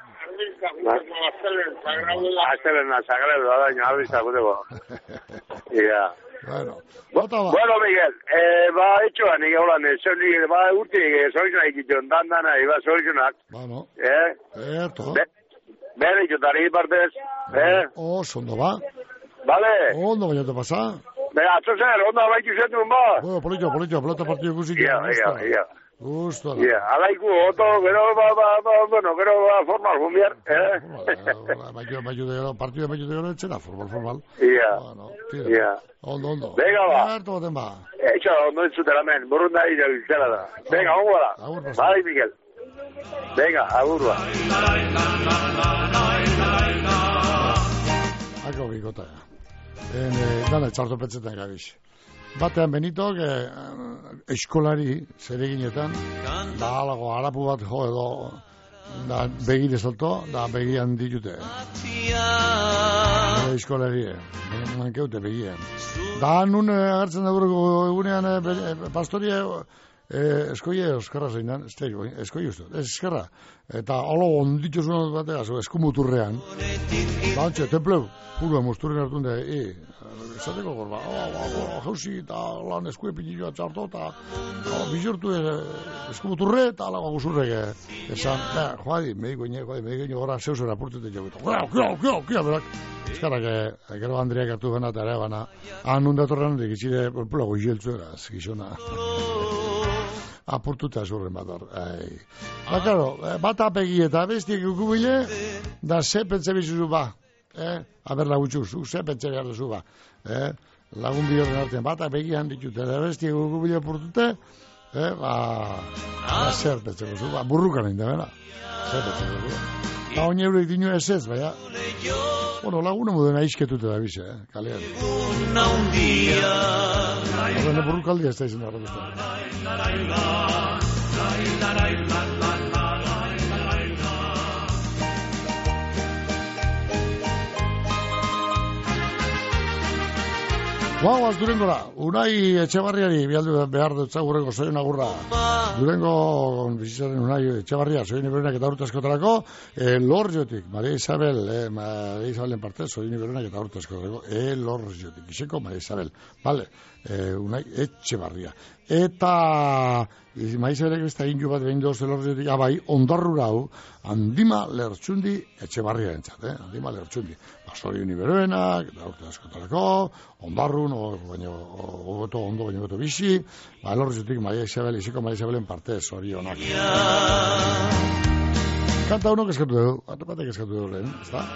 Aztelen sagrado, daño, arbizta juteko. Ia. Bueno, bueno, Miguel, eh, ba, etxoan, nik haulan, zeu ba, urtik, zoizuna ikitzen, dan dana, iba zoizunak. Bueno. Eh? Erto. Bere, ikutari partez, eh? Oh, sondo ba. Vale. Ondo baina te pasa. Be, atzo zer, ondo abaitu zetun ba. Bueno, polito, polito, pelota partido guztik. Ia, ia, ia. Gusto. Ia, alaiku, oto, gero, ba, ba, ba, bueno, gero, ba, formal, funbiar, eh? Baitu, baitu de gero, partido baitu de gero, etxera, formal, formal. Ia, ia. Ondo, ondo. Venga, ba. Erto baten ba. Etxo, ondo entzutela men, burrunda ira bizela da. Venga, ongo da. Agur, pasa. Bai, Miguel. Venga, agur ba. Ako bikota, ja. En, eh, dana, txarto petzetan gabiz. Batean Benitok, eh, eskolari zereginetan, da alago harapu bat jo edo, da begire salto, da begian ditute. E, eskolari, mankeute begian. Da nun agertzen da burko egunean eh, pastorie, eh, eskoie eskarra zeinan, eskoie uste, eskarra. Eta holo onditxo zuen bateaz, eskumuturrean. Da ontsa, templeu, puro emuzturren hartun da, e, esateko gorba, jauzi eta lan eskue pinilloa txarto, eta bizurtu eskumuturre, eta alago guzurrek esan, joadi, mediko ine, joadi, mediko ine gora zeusera purtete jo, kio, kio, kio, kio, berak, eskarrak, gero Andriak hartu bena, eta ere gana, han undatorren, dikizide, pulago izeltzueraz, gizona. Apurtuta zurren bat hor. Ba, karo, bat apegi eta bestiek ukubile, da ze pentsa bizuzu ba. Eh? Aber lagutxu, zu ze pentsa behar duzu ba. Eh? Lagun bihorren artean, bat apegian ditute, da bestiek ukubile apurtute, eh? Ba, ba, zer pentsa bizuzu ba. Burrukan egin da, bera. Zer pentsa bizuzu ba. Ba, oin eurek dinu ez ez, baina. Bueno, lagune muden aizketute da bize, eh? Kalean. Horren burrukaldia ez da izan da horretu. Guauaz Durengora, Unai Etxebarriari bialdu behar dut zagurreko zoien agurra. Durengo bizitzaren Unai Etxebarria, zoien iberenak eta urte askotarako, e, Lorriotik, Maria Isabel, e, Maria Isabelen partez, zoien iberenak eta urte askotarako, e, Lorriotik, iseko Maria Isabel, vale, e, Unai Etxebarria. Eta Maria Isabelek besta inju bat behin doz Lorriotik, abai, ondarrura hau, Andima Lertxundi Etxebarria entzat, eh? Andima Lertxundi. Zoien iberenak, eta urte askotarako, ondarrun, baina gogoto ondo, baina gogoto bizi, ba, Lorriotik Maria Isabel, iseko Maria Isabelen partez, hori honak. Kanta honok eskatu dugu, ate batek eskatu dugu lehen, ez da?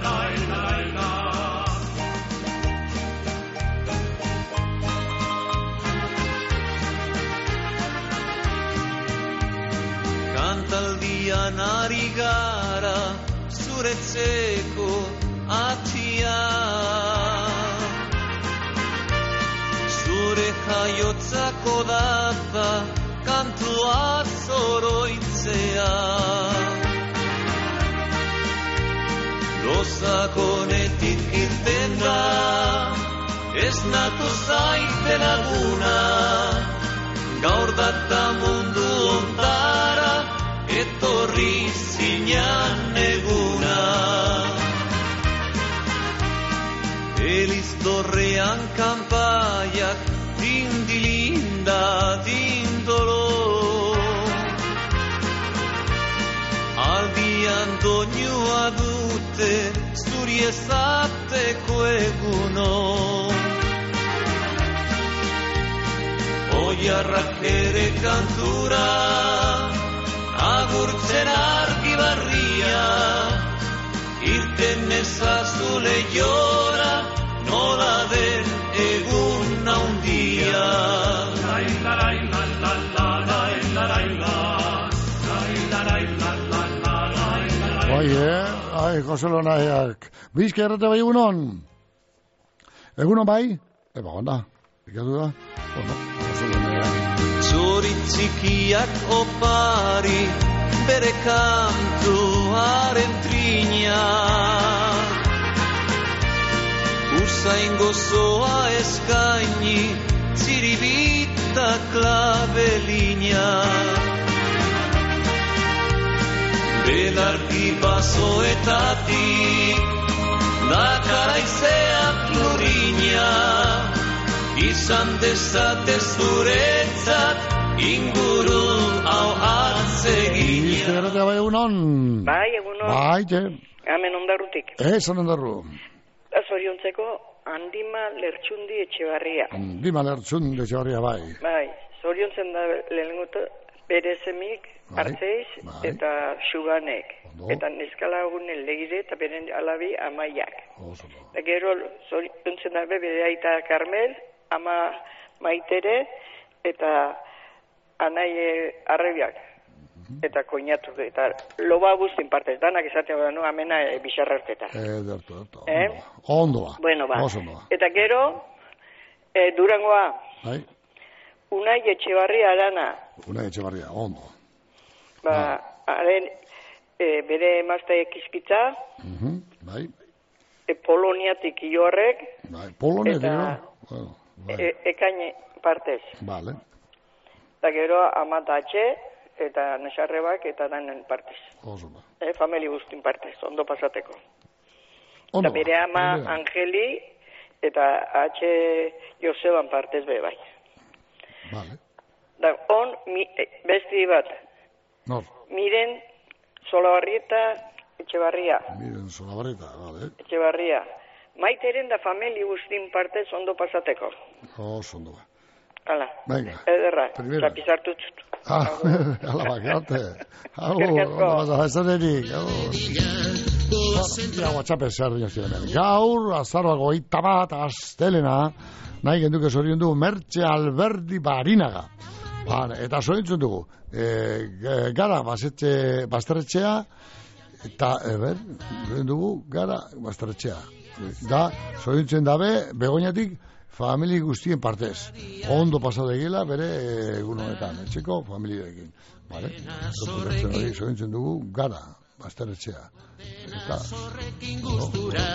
Kantaldian ari gara zuretzeko atia, zure jaiotzako data doaz oroitzea. Lozakonetik irten da, ez natu zaite laguna, gaur data mundu ontara, etorri zinan eguna. Eliztorrean kanpaiak, dindilinda, dindolo. Aldian doinua dute, zuri ezateko eguno. Oiarrak ere kantura, agurtzen argi barria, irten ezazu lehiora, nola den egun haundia. Bai, eh? Ai, Jose Lonaiak. Bizka errate bai egunon? Egunon bai? Eba, onda. Ikatu da? Bueno, Jose Lonaiak. Zoritzikiak opari, bere kantuaren trina. Usain gozoa eskaini, ziribita klabelina. Belardi basoetatik, dakaraizea plurina. Izan dezate zuretzat, inguru hau atzegina. Bizka errate bai egunon? Bai, egunon. Bai, te. Hemen ondarrutik. Esan ondarru. Zoriontzeko, handima lertxundi etxebarria. Handima lertxundi etxebarria, bai. Bai, zoriontzen da lehengutu, bere semik, hartzeiz, eta xuganek. Eta neskalagunen legide eta beren alabi amaiak. Eta gero zoriontzen da bere aita Karmel, ama Maitere, eta anai arrebiak. Eta koinatu, eta loba guztin partez, danak esaten bada, no, amena e, bisarrarteta. Eh, dertu, dertu. Eh? Ondo ba. Bueno, ba. Oso ondo ba. Eta gero, e, Durangoa, Bai. Unai Etxebarria arana. Unai Etxebarria, ondo. Ba, haren, e, bere emazte ekizkitza, Uh-huh. Bai. e, Poloniatik iorrek, Bai. Polonia, eta gero. Bueno, bai. e, ekaine partez. Vale. Eta gero, amatatxe, eta nesarrebak, eta danen partez. Oso ba. E, famili guztin partez, ondo pasateko. Ondo Eta bere ba. ama Bere. Angeli, eta H. Joseban partez be bai. Vale. Da, on, mi, e, besti bat, Nor. miren Solabarrieta Etxebarria. Miren Solabarrieta, vale. Etxebarria. Maiteren da famili guztin partez ondo pasateko. Oso ondo ba. Hala. Venga. Ederra. Primera. Zapizartutut. Ah, ala bakarte. Agur, ondo pasa, esanerik. Agur. Ja, WhatsApp zer dino ziren. Gaur, azaroago eta bat, astelena, nahi genduke zorion dugu, Mertxe Alberdi Barinaga. Ba, eta zorion dugu, e, gara, basetxe, basterretxea, eta, eber, zorion dugu, gara, basterretxea. Da, zorion dabe, Begoñatik, famili guztien partez. Ondo pasado egila, bere egun honetan, etxeko familiarekin. Vale? Zorintzen dugu, gara, basterretxea. Eta, no,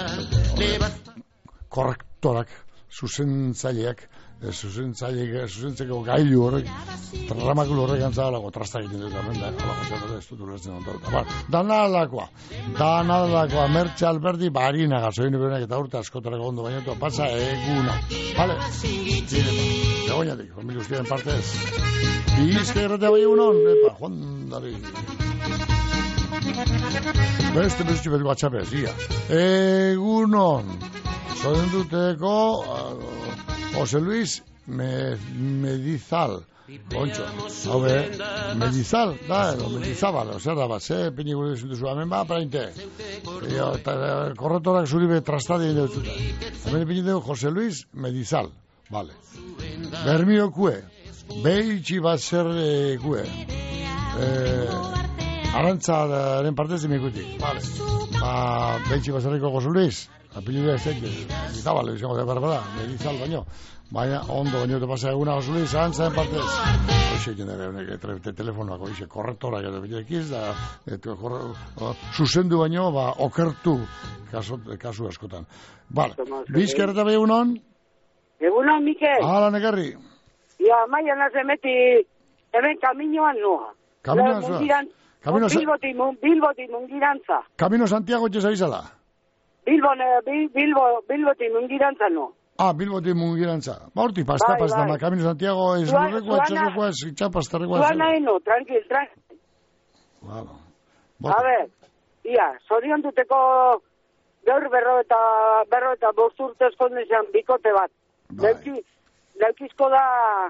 korrektorak, zuzentzaileak, zuzentzaileak, zuzentzeko gailu horrek, tramakulu horrek antzagalago, trasta egiten dut, amen da, alago zer, ez dut urretzen ondoruta. Danalakoa, danalakoa, Mertxe Alberdi Barinaga, zoin uberenak eta urte askotarako ondo bainatu, pasa eguna. Vale? Begoñatik, familia guztien partez. Bizka erratea bai egunon, epa, Juan Dari. Beste bezitxu betu WhatsAppez, ia. Egunon, zoin duteko Jose Luis Medizal. Ontxo, hau be, Medizal, da, edo Medizabal, zer da bat, ze pinigure dizutu hemen ba, prainte. Korretorak zuri be trastadi egin dut zuta. Hemen pinigure dugu Jose Luis Medizal, vale. Bermio kue, behitxi bat zer kue. Arantzaren partez imikutik. Vale. Ba, behitxi bazarriko gozuliz. Apilidea ez eki. Eta bale, izango da berbada. Merizal baino. Baina, ondo baino te pasa eguna gozuliz. Arantzaren partez. Hoxe egin ere, honek, telefonoak, hoxe, korrektora gero bilekiz, da, zuzendu baino, ba, okertu kasu askotan. Vale. Bizkerreta behi egunon? Egunon, Mikel. Hala, negarri. Ja, maia nazemeti, hemen kaminoan noa. Kaminoan noa? Camino Bilboti, Bilboti mungirantza. Camino Santiago etxe zabizala? Bilbo, Bilbo, Bilboti mungirantza no. Ah, Bilboti mungirantza. Ba, horti, pasta, pasta, ma, Camino Santiago, ez lurrekoa, etxerrekoa, ez itxapastarrekoa. Zuana eno, tranquil, tranquil. Bueno. A ver, ia, zorion duteko gaur berro eta, berro eta bosturte eskondezean bikote bat. Leuki, leukizko da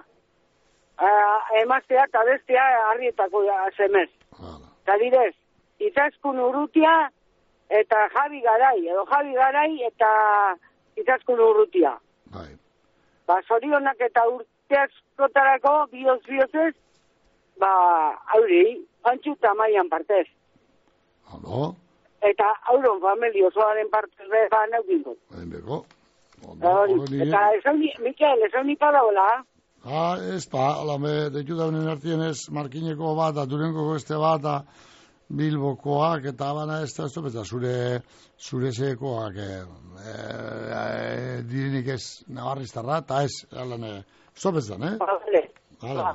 emaztea eta bestea harrietako semez. Eta direz, Izaskun Urrutia eta Javi Garai, edo Javi Garai eta Izaskun Urrutia. Bai. Ba, zorionak eta urteazkotarako, bioz biozez, ba, hauri, antxu eta maian partez. Halo? Eta auron familio zoaren partez beha neukinko. Hainbeko. Eta esauni, Mikel, esauni padaola, Ah, ez pa, ala me, deitu daunen artien ez, Markineko bat, Durenkoko este bat, Bilbokoak, eta bana ez da, ez da, zure, zure zekoak, e, e, dirinik ez, nabarriztarra, eta ez, ala me, zopezan, eh? Vale. Hala.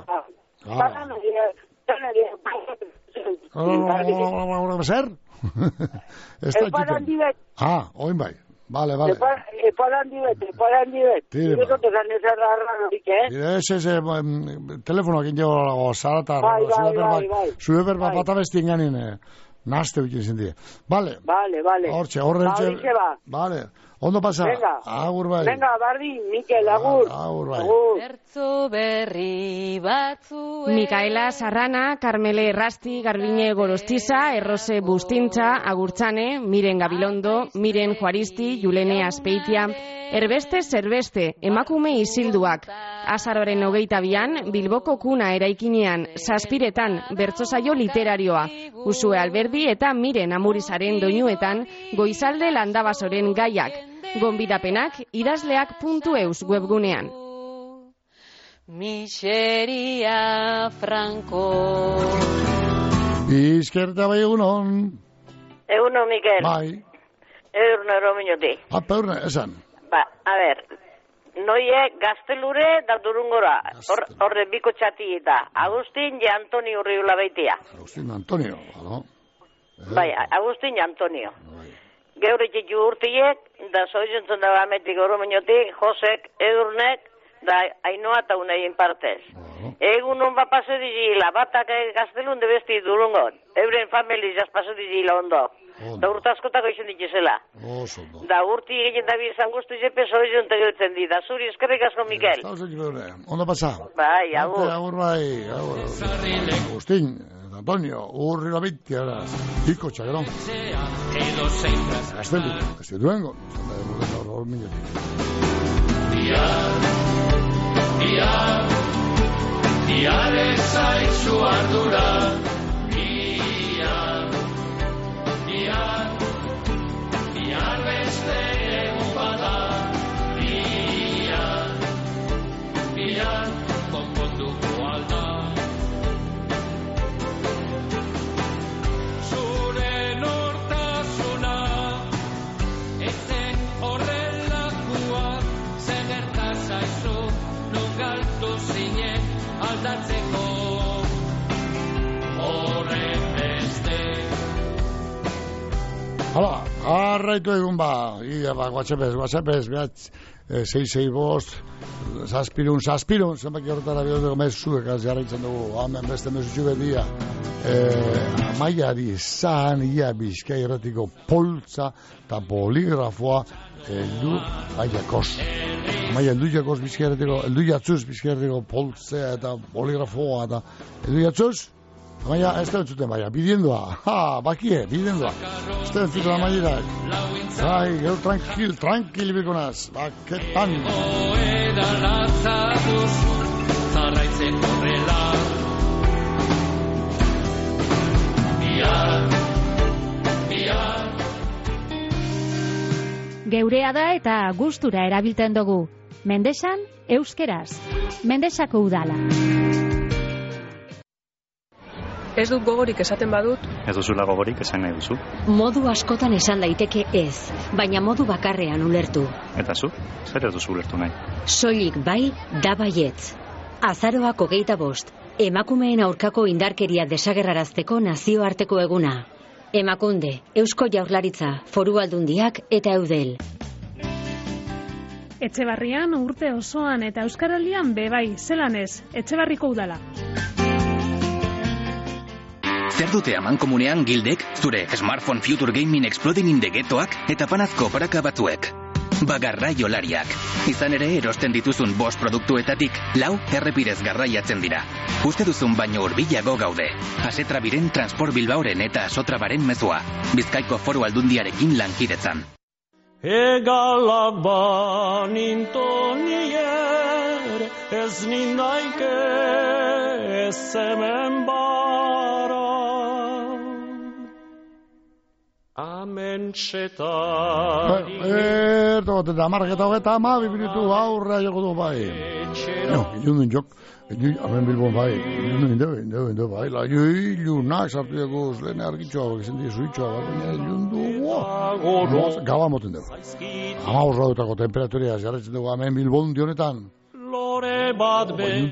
Hala. Zer? Eparan dibet. Ah, oin bai. Vale, vale. Eparan dibet, eparan dibet. Tire, ba. Direko tezan ez arra norik, eh? Tire, ez, ez, telefonoak indio lago, zarata, bai, bai, bai, bai. Zure berba patabesti inganin, nazte bikin zintie. Vale. Vale, vale. Hortxe, horre etxe. Ba, ba. Vale. Ondo pasa. Venga. Agur bai. Venga, bardi, Mikel, agur. Agur bai. Bertzo berri batzu. Mikaela Sarrana, Carmele Errasti, Garbine Gorostiza, Errose Bustintza, Agurtzane, Miren Gabilondo, Miren Juaristi, Julene Aspeitia, Erbeste Zerbeste, emakume isilduak. Azaroren hogeita bian, Bilboko kuna eraikinean, zazpiretan, bertsosaio literarioa. Usue Alberdi eta Miren Amurizaren doinuetan, Goizalde Landabasoren gaiak. Gonbidapenak idazleak puntu eus webgunean. Miseria Franco. Bizkerta bai egunon. Egunon, Mikel. Bai. Edurne Romiñoti. Ah, peurne, esan. Ba, a ver, noie gaztelure da durungora, horre Or, biko txati eta Agustin ja Antonio Urriula baitia. Agustin Antonio, no? Eh. Bai, Agustin ja Antonio. Bai. Geure txitu urtiek, da zoizentzun da bametik Romiñotik, Josek, Edurnek, da Ainoa eta unaien partez. Oh. Egun hon bat pase digila, batak gaztelun de besti durungon. Euren famili jaz pase digila ondo. Oh. Da urtazkotako izan dituzela. Oh, da urti egin da bizan guztu jepe zoizun tegeltzen di. Da zuri eskerrik asko, Mikel. Ondo pasa. Bai, agur. Agur, bai. Agur. Agustin, Antonio, urri la bitti, ara. Iko, txagerón. Gaztelu, gaztelu duengo. Iar, iar, iar ezaizu ardura. Iar, iar, iar beste egun bada. Iar, iar, konponduko alda. Zure nortasuna, ezen horrelakua, zegerta zaizu, non galtu zinen aldatzeko. Horren beste. Hala, arraitu egun ba, ia ba, guatxepez, guatxepez, behatz, sei, sei, bost, zazpirun, zazpirun, zenbaki horretara bidoteko mezuek, az jarraitzen dugu, hamen beste mezutxu bedia, amaiari zan, ia Bizkai erratiko poltza eta poligrafoa, eldu aiakos. Amaia, eldu jakos Bizkai erratiko, eldu jatzuz Bizkai erratiko poltzea eta poligrafoa eta eldu jatzuz? Amaia, ez da entzuten baina, bidiendua, ha, bakie, bidiendua. Ez da entzuten amairak. Bai, gero tranquil, tranquil bikonaz, baketan. Oeda latzatuz, zarraitzen horrela. Geurea da eta gustura erabiltzen dugu. Mendesan, euskeraz. Mendesako udala. Ez dut gogorik esaten badut. Ez duzula gogorik esan nahi duzu. Modu askotan esan daiteke ez, baina modu bakarrean ulertu. Eta zu, zer ez duzu ulertu nahi? Soilik bai, da baietz. Azaroak hogeita bost, emakumeen aurkako indarkeria desagerrarazteko nazioarteko eguna. Emakunde, Eusko Jaurlaritza, Foru Aldundiak eta Eudel. Etxebarrian urte osoan eta Euskaraldian bebai, zelan ez, Etxebarriko udala. Zer dute amankomunean gildek, zure Smartphone Future Gaming Exploding in the Ghettoak eta panazko paraka batzuek. Bagarra jolariak. Izan ere erosten dituzun bost produktuetatik, lau errepidez garraiatzen dira. Uste duzun baino hurbilago gaude. Asetra biren Transport Bilbaoren eta Asotrabaren mezua. Bizkaiko Foru Aldundiarekin lankidetzan. Egalak banintonier, ez nindaike ez hemen bara. Amentxetari... Erto bat eta amarrak eta hogeta ama, bibiritu aurra joko du bai. No, ilundun jok, hemen bilbon bai, ilundun indeu, indeu, indeu bai, la jo ilunak sartu dugu zlene argitxoa, ezen di zuitxoa, baina ilundu, gaba moten dugu. Ama horra dutako temperaturia, jarretzen dugu hemen bilbon dionetan. Lore bat bere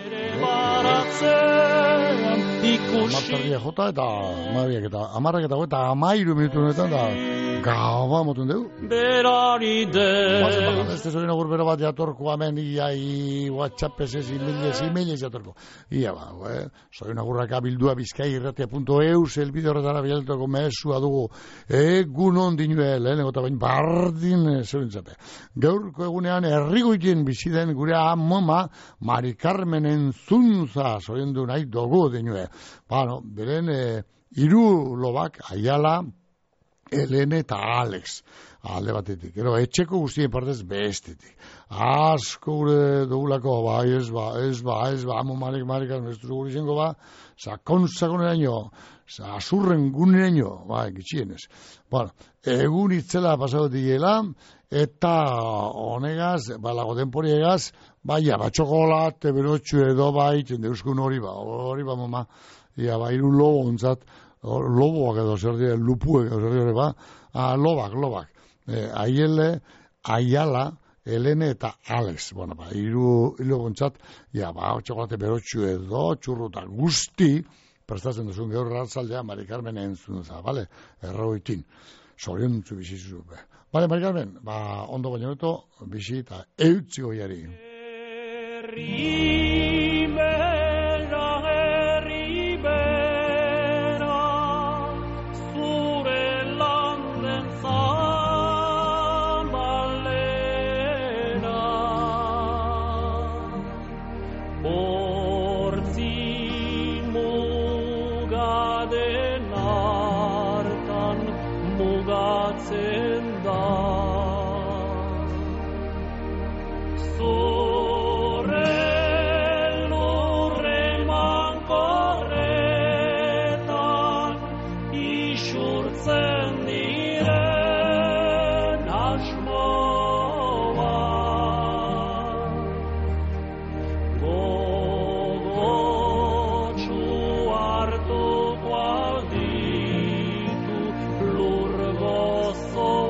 baratzen ikusi. Martarria jota eta amabiak eta amarrak eta eta amairu minutu honetan da gaba moten dugu. Berari den. Ez tezorin agur bero bat jatorko hemen iai WhatsApp ez imilez, imilez jatorko. Ia ba, eh? Zorin agurraka bildua bizkai irratia punto eus elbide horretara bialtoko mezua dugu. Egunon dinue lehenengo eta bain bardin zeurintzate. Gaurko egunean errigoitin biziden gure amoma Mari Carmenen Zunza zorendu nahi dugu dinue. Bueno, beren eh, iru lobak, Aiala, Helene eta Alex, alde batetik. Gero, etxeko guztien partez bestetik. Asko gure dugulako, bai, ez ba, ez ba, ez ba, amo Mari Carmen ez dugu izango ba, sakon sakoneraino, azurren gunereino, bai, gitxienez. Bueno, egun itzela pasatu diela, eta honegaz, balago denporiegaz, bai, ba, txokolate, berotxu edo bai, txendeuskun hori ba, hori ba, mama, ia, ba, irun lobo ontzat, loboak edo zer dire, lupuek edo zer dire, ba, ah, lobak, lobak, eh, Aiele, Aiala, Helene eta Alex, bueno, ba, iru, iru gontzat, ja, ba, txokolate berotxu edo, txurruta guzti, prestatzen duzun gaur ratzaldea Mari Carmen entzun za, bale? Erroitin, zoriontzu bizizu. Bale, Mari Carmen, ba, ondo baino neto, bizi eta eutzi goiari. So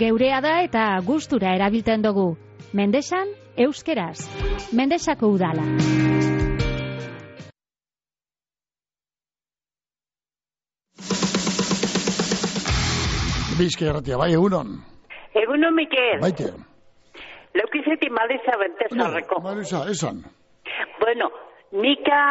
Geurea da eta gustura erabiltzen dugu. Mendesan, euskeraz. Mendesako udala. Bizke erratia, bai, egunon. Egunon, Mikel. Baite. Leukizeti Malisa Bentezarreko. No, Malisa, esan. Bueno, nika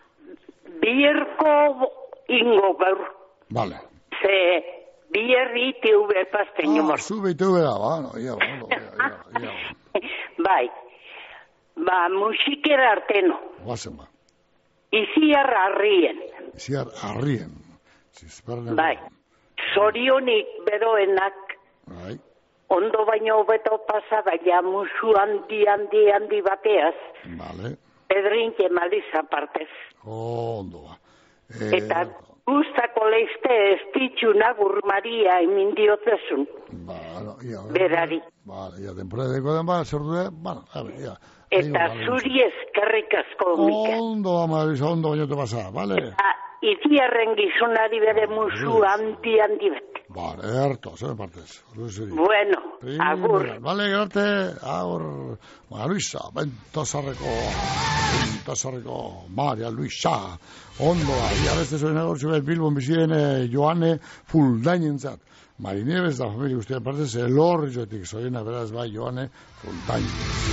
bierko ingo gaur. Vale. Ze bierri I T V pasten Ah, zube I T V da, bueno, ia, bueno, ia, ia, ia. Bai, ba, musikera arteno. Guazen ba. Iziar arrien. Iziar arrien. Bai, zorionik beroenak. Bai. Ondo baino hobeto pasada ja musu handi, handi, handi bateaz. Vale. Pedrinte Malisa partez. Oh, ondo ba. Eh... Eta gustako leizte ez ditxuna gurmaria emin diotezun. Bueno, ia. Berari. Vale, ia, denpora deko den ba, zer du, bueno, a ver, ia. Eta zuri eskerrik asko, Mikel. Ondo ba, Malisa, ondo baino te pasa, vale. Eta iziarren gizonari bere musu handi, handi bat. Vale, erto, zer partez. Bueno, agur. Vale, grate, agur, Maria Luisa, Bentozarreko, Bentozarreko, Maria Luisa, ondo da, ia beste zoen agortzu behar Bilbon bizien Joane Fuldainentzat. Mari Nieves da familia guztia partez, elor joetik zoena beraz bai Joane Fuldain.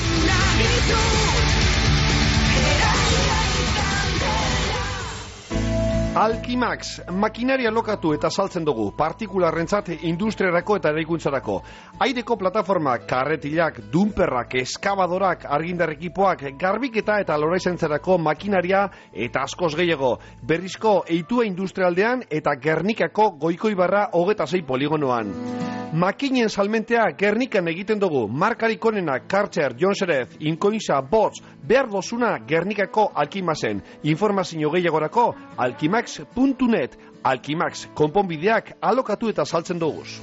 Alkimax, makinaria lokatu eta saltzen dugu, partikularrentzat industriarako eta eraikuntzarako. Aireko plataformak, karretilak, dumperrak, eskabadorak, argindar ekipoak, garbiketa eta loraizentzarako makinaria eta askoz gehiago. Berrizko eitua industrialdean eta Gernikako Goikoibarra hogeta sei poligonoan. Makinen salmentea Gernikan egiten dugu, markarik onenak, Karcher, Jonserez, Inkoinza, Bots, behar dozuna Gernikako Alkimaxen. Informazio gehiagorako, alkimax puntu net, Alkimax, konponbideak alokatu eta saltzen duguz.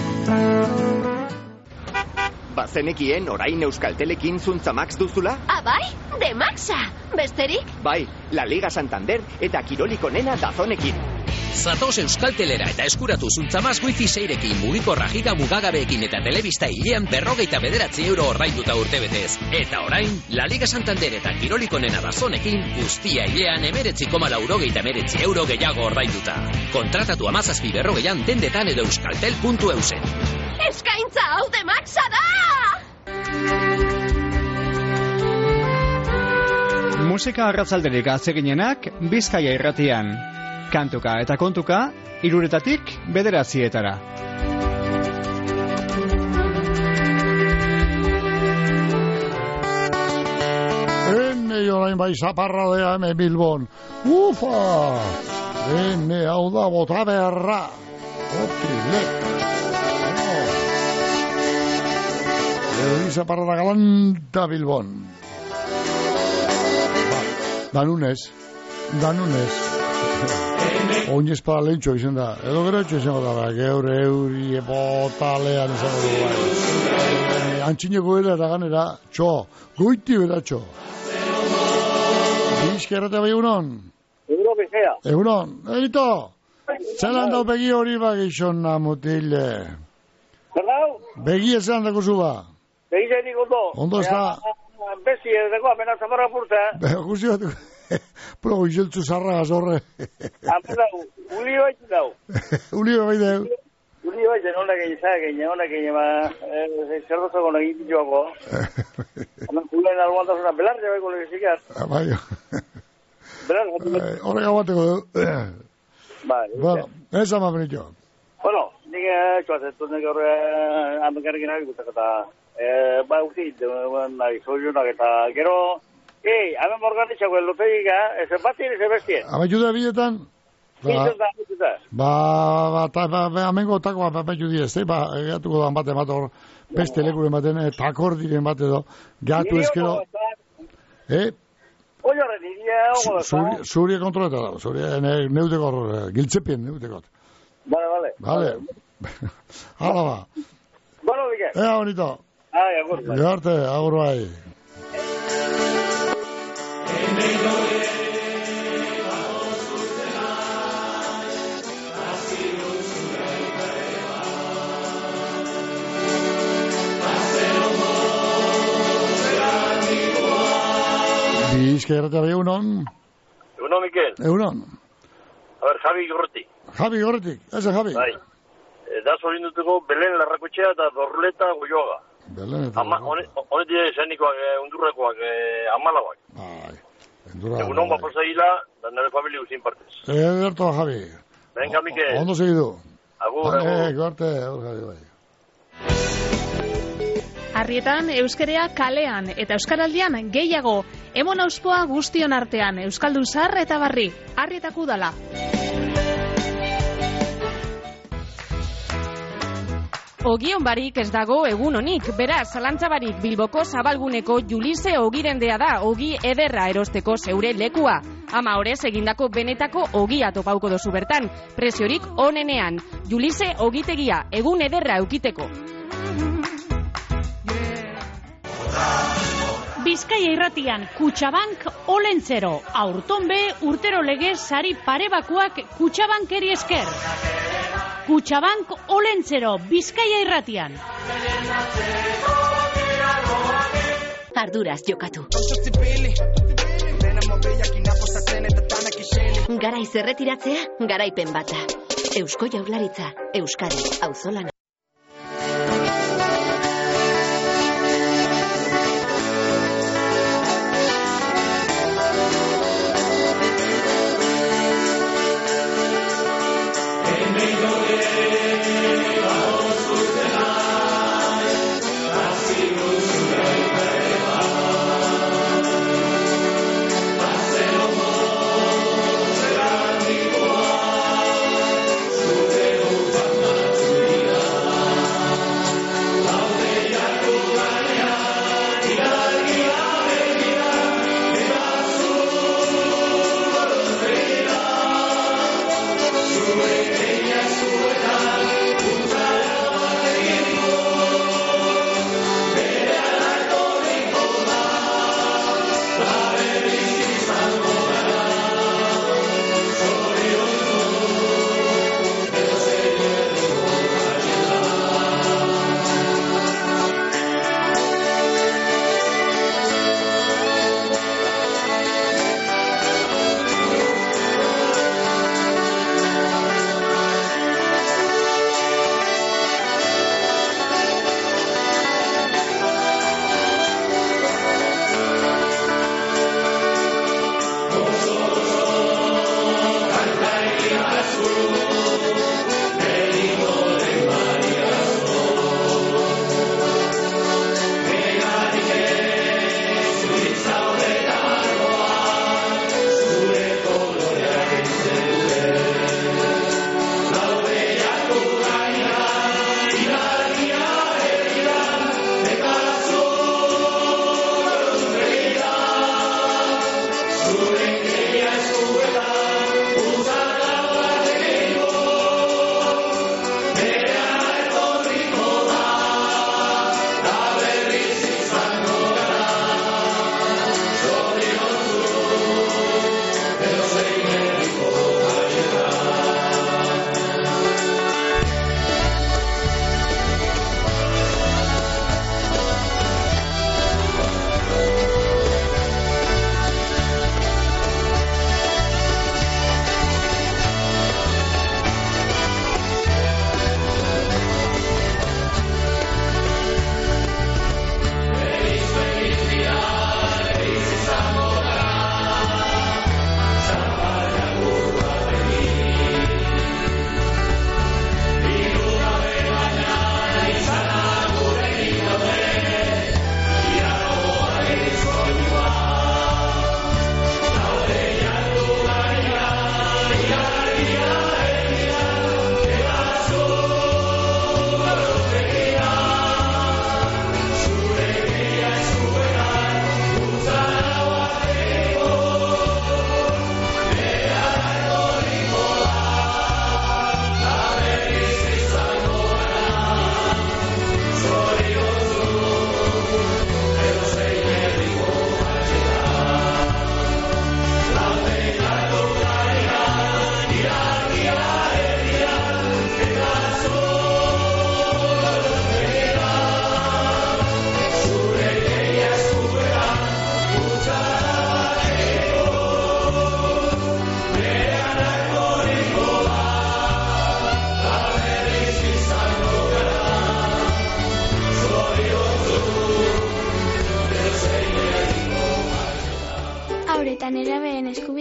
Bazenekien orain Euskaltelekin zuntza Max duzula? Ah, bai? De Maxa! Besterik? Bai, La Liga Santander eta Kiroliko nena Dazonekin. Zatoz Euskaltelera eta eskuratu zuntza Max wifi seirekin, mugikorra giga mugagabeekin eta telebista hilean berrogeita bederatzi euro ordainduta urtebetez. Eta orain, La Liga Santander eta Kiroliko nena Dazonekin, guztia hilean emeretzi koma laurogeita emeretzi euro gehiago ordainduta. Kontratatu amazazpi berrogeian dendetan edo euskaltel puntu eusen. Eskaintza hau de Maxa da! Musika arratzalderik atseginenak Bizkaia irratian. Kantuka eta kontuka, hiruretatik bederatzietara. Ene orain bai zaparradea hemen Bilbon. Ufa! Ene hau da bota beharra. Otrile. Ene zaparrada galanta Bilbon. Danunez. Danunez. Oinez para lehentxo izan da. Edo gero etxo izango da. Geure, euri, epotalean izango da. Antxineko era eraganera. Txo. Goiti bera txo. Bizkerrate bai egunon? Egunon, bizkera. Egunon. Erito. Zelan dau begi hori bagixon namutile. Zerrau? Begi ezan dako zuba. Begi zaitik ondo. Ondo ez da. Bezi edeko amena zamarra purta. Guzi bat. Pro izeltzu zarra gazorre. Amena, ulio baitu dau. Ulio baitu dau. Ulio baitu, honak egin zak, honak egin, ma, zerdozako egin dituako. Honak kulen alguantazuna, belarria baiko legizikar. Baio. Belar, horrek aguanteko du. Bai. Bueno, ez ama benitxo. Bueno, nik txuazetu, nik horre amenkarrekin abikutak eta ba, uti, nahi, zoiunak eta gero, ei, hemen organitzako elotegika, ez batien, ez bestien. Amaitu da bidetan? Bidetan da, bidetan. Ba, ba, ba, amengo tako bat amaitu direz, ba, gehatuko da bate bat hor, beste lekuren baten, takor diren bat edo, gehatu ezkero. Eh? Oi horren, iria hogo da. Zurie kontroleta da, zurie neuteko hor, giltzepien neutekot. Vale, vale. Vale. Hala ba. Bueno, dike. Ea, bonito. Ai, agur. Garte, agur bai. Bizkaia Irratia bai, egunon. Egunon, Mikel. Egunon. A ver, Javi Gorriti. Javi Gorriti, eze Javi. Bai. E, da zorin duteko Belen Larrakotxea eta Dorleta Goioaga. Belen eta Goioaga. Honetik esenikoak, eh, undurrekoak, eh, amalagoak. Bai. Endura. Egunon, bapazagila, da nire familia guzin partez. Ederto, Javi. Venga, Mikel. Ondo segidu. Agur, agur. Eh, guarte, agur, Javi, bai. Arrietan euskerea kalean eta euskaraldian gehiago. Emon auspoa guztion artean, euskaldun zahar eta barri. Arrietako udala. Ogion barik ez dago egun honik, beraz, zalantza barik Bilboko zabalguneko Julise ogirendea da, ogi ederra erosteko zeure lekua. Ama horrez egindako benetako ogia topauko dozu bertan, preziorik onenean. Julise ogitegia, egun ederra eukiteko. Bizkaia Irratian Kutxabank Olentzero, aurtonbe urtero legez sari parebakuak Kutxabankeri esker. Kutxabank Olentzero, Bizkaia Irratian. Arduraz jokatu. Garaiz erretiratzea, garaipen bata. Eusko Jaurlaritza, Euskadi, auzolana.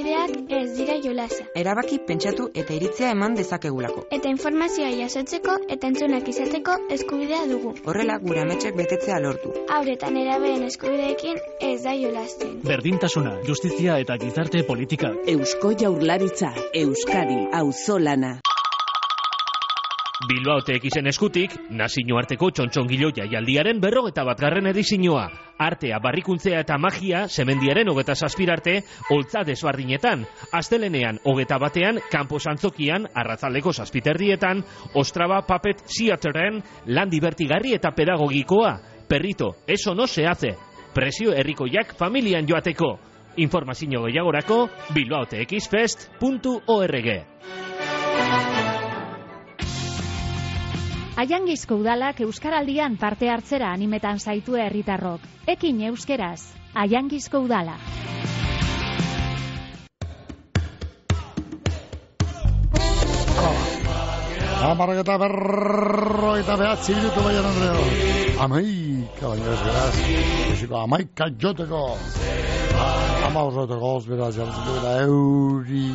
eskubideak ez dira jolasa. Erabaki pentsatu eta iritzia eman dezakegulako. Eta informazioa jasotzeko eta entzunak izateko eskubidea dugu. Horrela gure ametxek betetzea lortu. Haur eta nerabeen eskubideekin ez da jolasten. Berdintasuna, justizia eta gizarte politika. Eusko Jaurlaritza, Euskadi, auzolana. Bilbaotek izen eskutik, nazioarteko txontxongilo jaialdiaren berrogeta batgarren edizioa. Artea, barrikuntzea eta magia, semendiaren hogeta zazpirarte, holtza desbardinetan. Astelenean, hogeta batean, kanpo santzokian, arratzaldeko zazpiterdietan, Ostrava Puppet Theateren, lan divertigarri eta pedagogikoa. Perrito, eso no se hace. Prezio herrikoiak familian joateko. Informazio gehiagorako, bilbaotexfest puntu org. Aiangizko udalak euskaraldian parte hartzera animetan zaitue herritarrok. Ekin euskeraz, Aiangizko udala. Amarrak eta berro eta behatzi minutu baian, Andreo. Amaika, baina ez beraz. Esiko, amaika joteko. Ama horreteko, beraz, jartzen dira euri.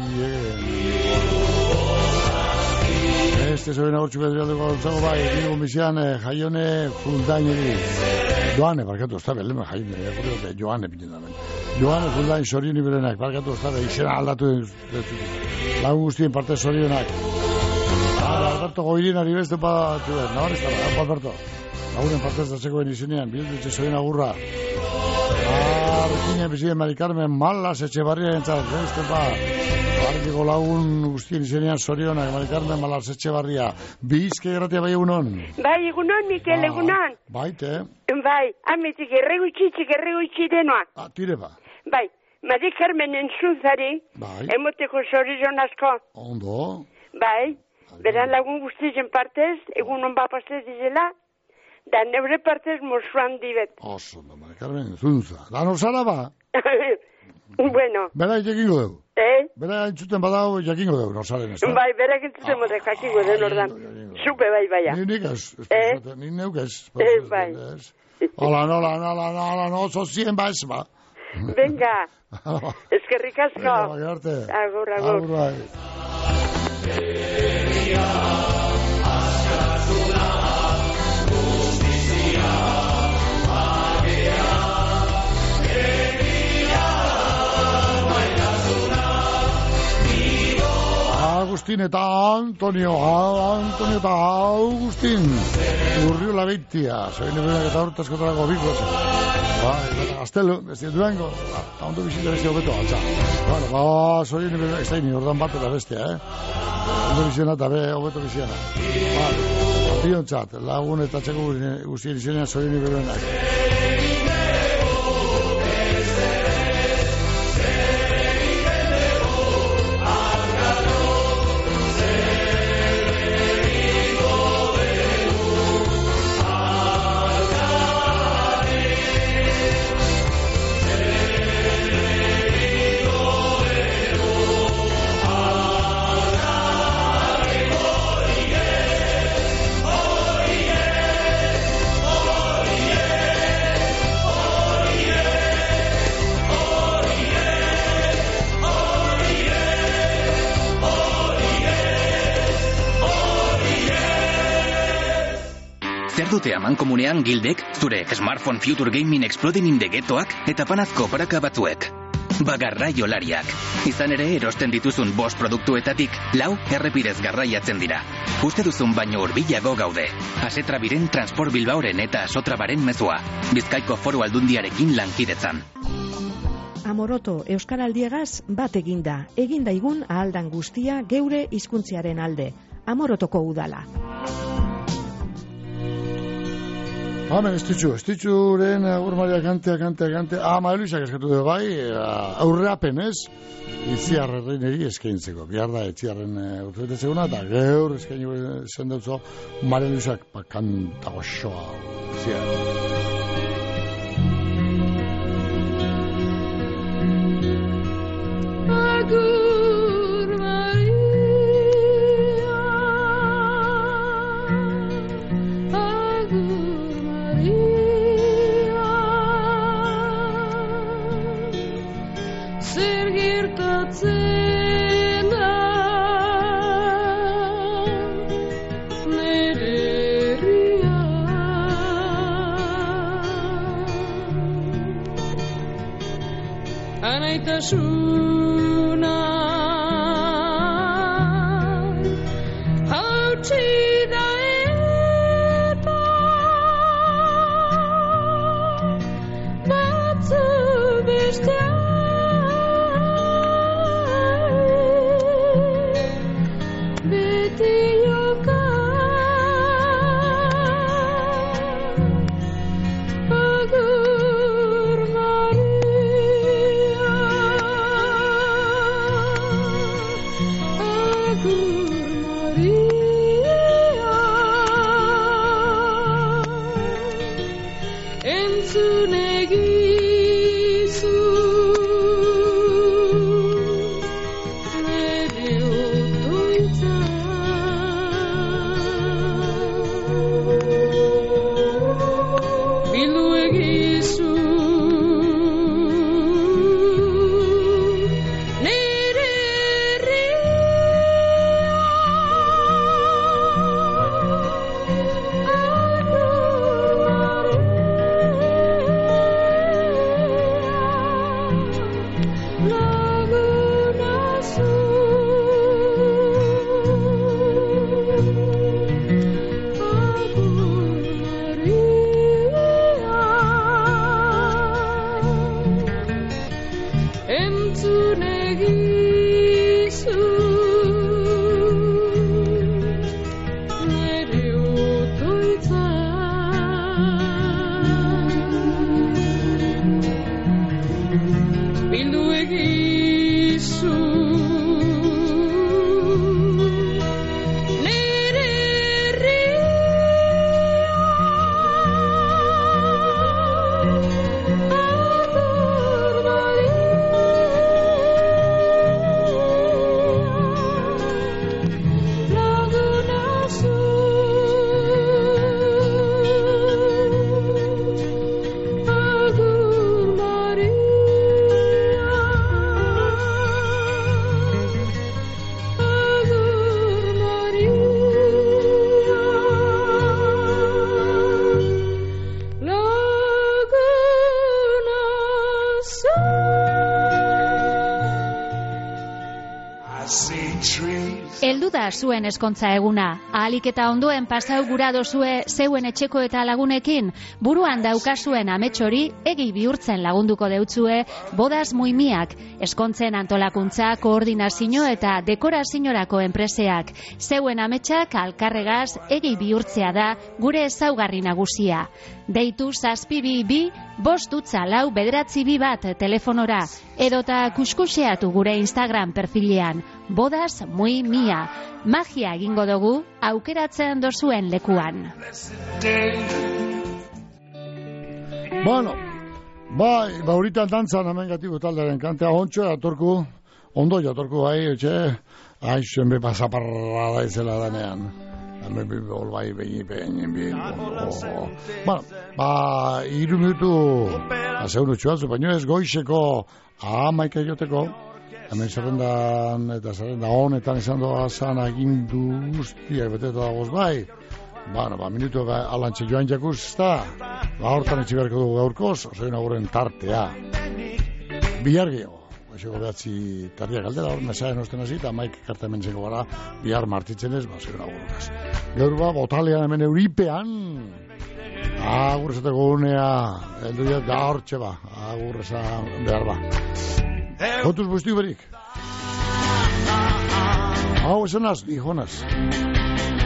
Este soy una ocho pedreal de Gonzalo bai, digo misian Jaione Fundaineri. Joane, barkatu, ez da belema Jaione, Joane pinetan. Joane Fundain sorioni berenak, barkatu, ez da izena aldatu lagun guztien parte sorionak. Alberto Goirinari beste patu den, no? Ez da, Alberto. Lagunen parte ez da zegoen izenean, bildutxe sorin agurra. Arkinen bizien Mari Carmen Malas Etxebarria entzat, beste pa. Barkiko lagun guztien izenean sorionak, Mari Carmen Malas Etxebarria. Bizke gratia bai egunon. Bai, egunon, Mikel, egunon. Baite. Bai, ametik erregutxi, txik erregutxi denoa. Ah, tire ba. Bai, Mari Carmen entzunzari, bai. Emoteko sorion asko. Ondo. Bai, beran lagun guztien partez, egunon bapastez dizela, da neure partez mosuan dibet. Oso, da, Mari Carmen entzunza. Da norsara ba? Bueno. Bera jakingo dugu. Eh? Bera entzuten badau jakingo dugu, norsaren ez da? Bai, bera entzuten mode jakingo den ordan. Supe bai baia. Ni nik ez, eh? Ni neuk ez. Eh, bai. Hola, nola, nola, nola, no, oso zien ba ez ba. Venga, eskerrik asko. Venga, bai, agur, agur. Agur, bai. Agustin eta Antonio, Antonio eta Agustin, Urriola Beitia, soin ebenak eta hortazkotarako bikoz. Ba, eta Gaztelu, besti durango, eta ondo bizita besti hobeto, altza. Bueno, ba, soin ebenak, ez da ini, ordan bat eta bestia, eh? Ondo biziana eta be, hobeto biziana. Ba, apiontzat, lagun eta txeko guztien izenean soin ebenak. Dute amankomunean gildek, zure Smartphone Future Gaming Exploding in the Ghettoak eta panazko paraka batzuek. Bagarra jolariak. Izan ere erosten dituzun bost produktuetatik, lau errepidez garraiatzen dira. Uste duzun baino hurbilago gaude. Asetrabiren Transport Bilbaoren eta Asotrabaren mezua. Bizkaiko Foru Aldundiarekin lankidetzan. Amoroto euskaraldiegaz bat eginda. Eginda igun ahaldan guztia geure hizkuntziaren alde. Amorotoko udala. Hemen, estitxu, estitxuren urmaria kantea, kantea, kantea. Ah, Maria Luisak eskatu dugu bai, aurreapen ez, itziarreneri eskaintzeko. Bihar da, itziarren urtebetetzeguna, eta geur eskaini zen dutzo, Maria Luisak kanta goxoa. Itziar. Agur Maria, agur Zer gertatzen maitasuna hautsi da eta batzu bestea beti joka agur Maria agur Maria entzun egizu nire otoitza bildu egizu nire entzun egizu nire otoitza bildu egizu nire agur lagunazu agur Maria agur Maria lagunazu Heldu da zuen eskontza eguna. Ahalik eta ondoen pasau gura dozue zeuen etxeko eta lagunekin, buruan daukazuen amets hori egi bihurtzen lagunduko deutzue Bodas Muimiak, eskontzen antolakuntza, koordinazio eta dekoraziorako enpreseak. Zeuen ametsak alkarregaz egi bihurtzea da gure ezaugarri nagusia. Deitu zazpi bi bi, bost utza lau bederatzi bi bat telefonora, edota kuskuseatu gure Instagram perfilean, Bodas Muimia. Magia egingo dugu aukeratzen dozuen lekuan. Bueno, bai, bauritan dantzan hemen gatibu talderen kantea ontxo atorku, ondo jatorku bai, etxe, aixen be pasaparra da izela danean. Hemen bi bol bai, behin, behin, behin, bueno, ba, iru minutu, azeunu txuatzu, baina ez goizeko amaika joteko, hemen zerrendan eta zerrenda honetan izan doa zan agindu guztiak beteta dagoz bai. Bueno, ba, minutu alantxe joan jakuz, ezta? Ba, hortan etxe beharko dugu gaurkoz, osoen aguren tartea. Bihar gehiago. Baixeko behatzi tardia galdera, hor mesaen osten hasi, eta maik karta hemen zeko gara, bihar martitzen ez, ba, osoen agurkaz. Gaur ba, botalean hemen euripean, agur esateko unea, eldu diat, gaur txe ba, agur esan behar ba. Kontuz buztiu berik. Hau esanaz, ni jonaz.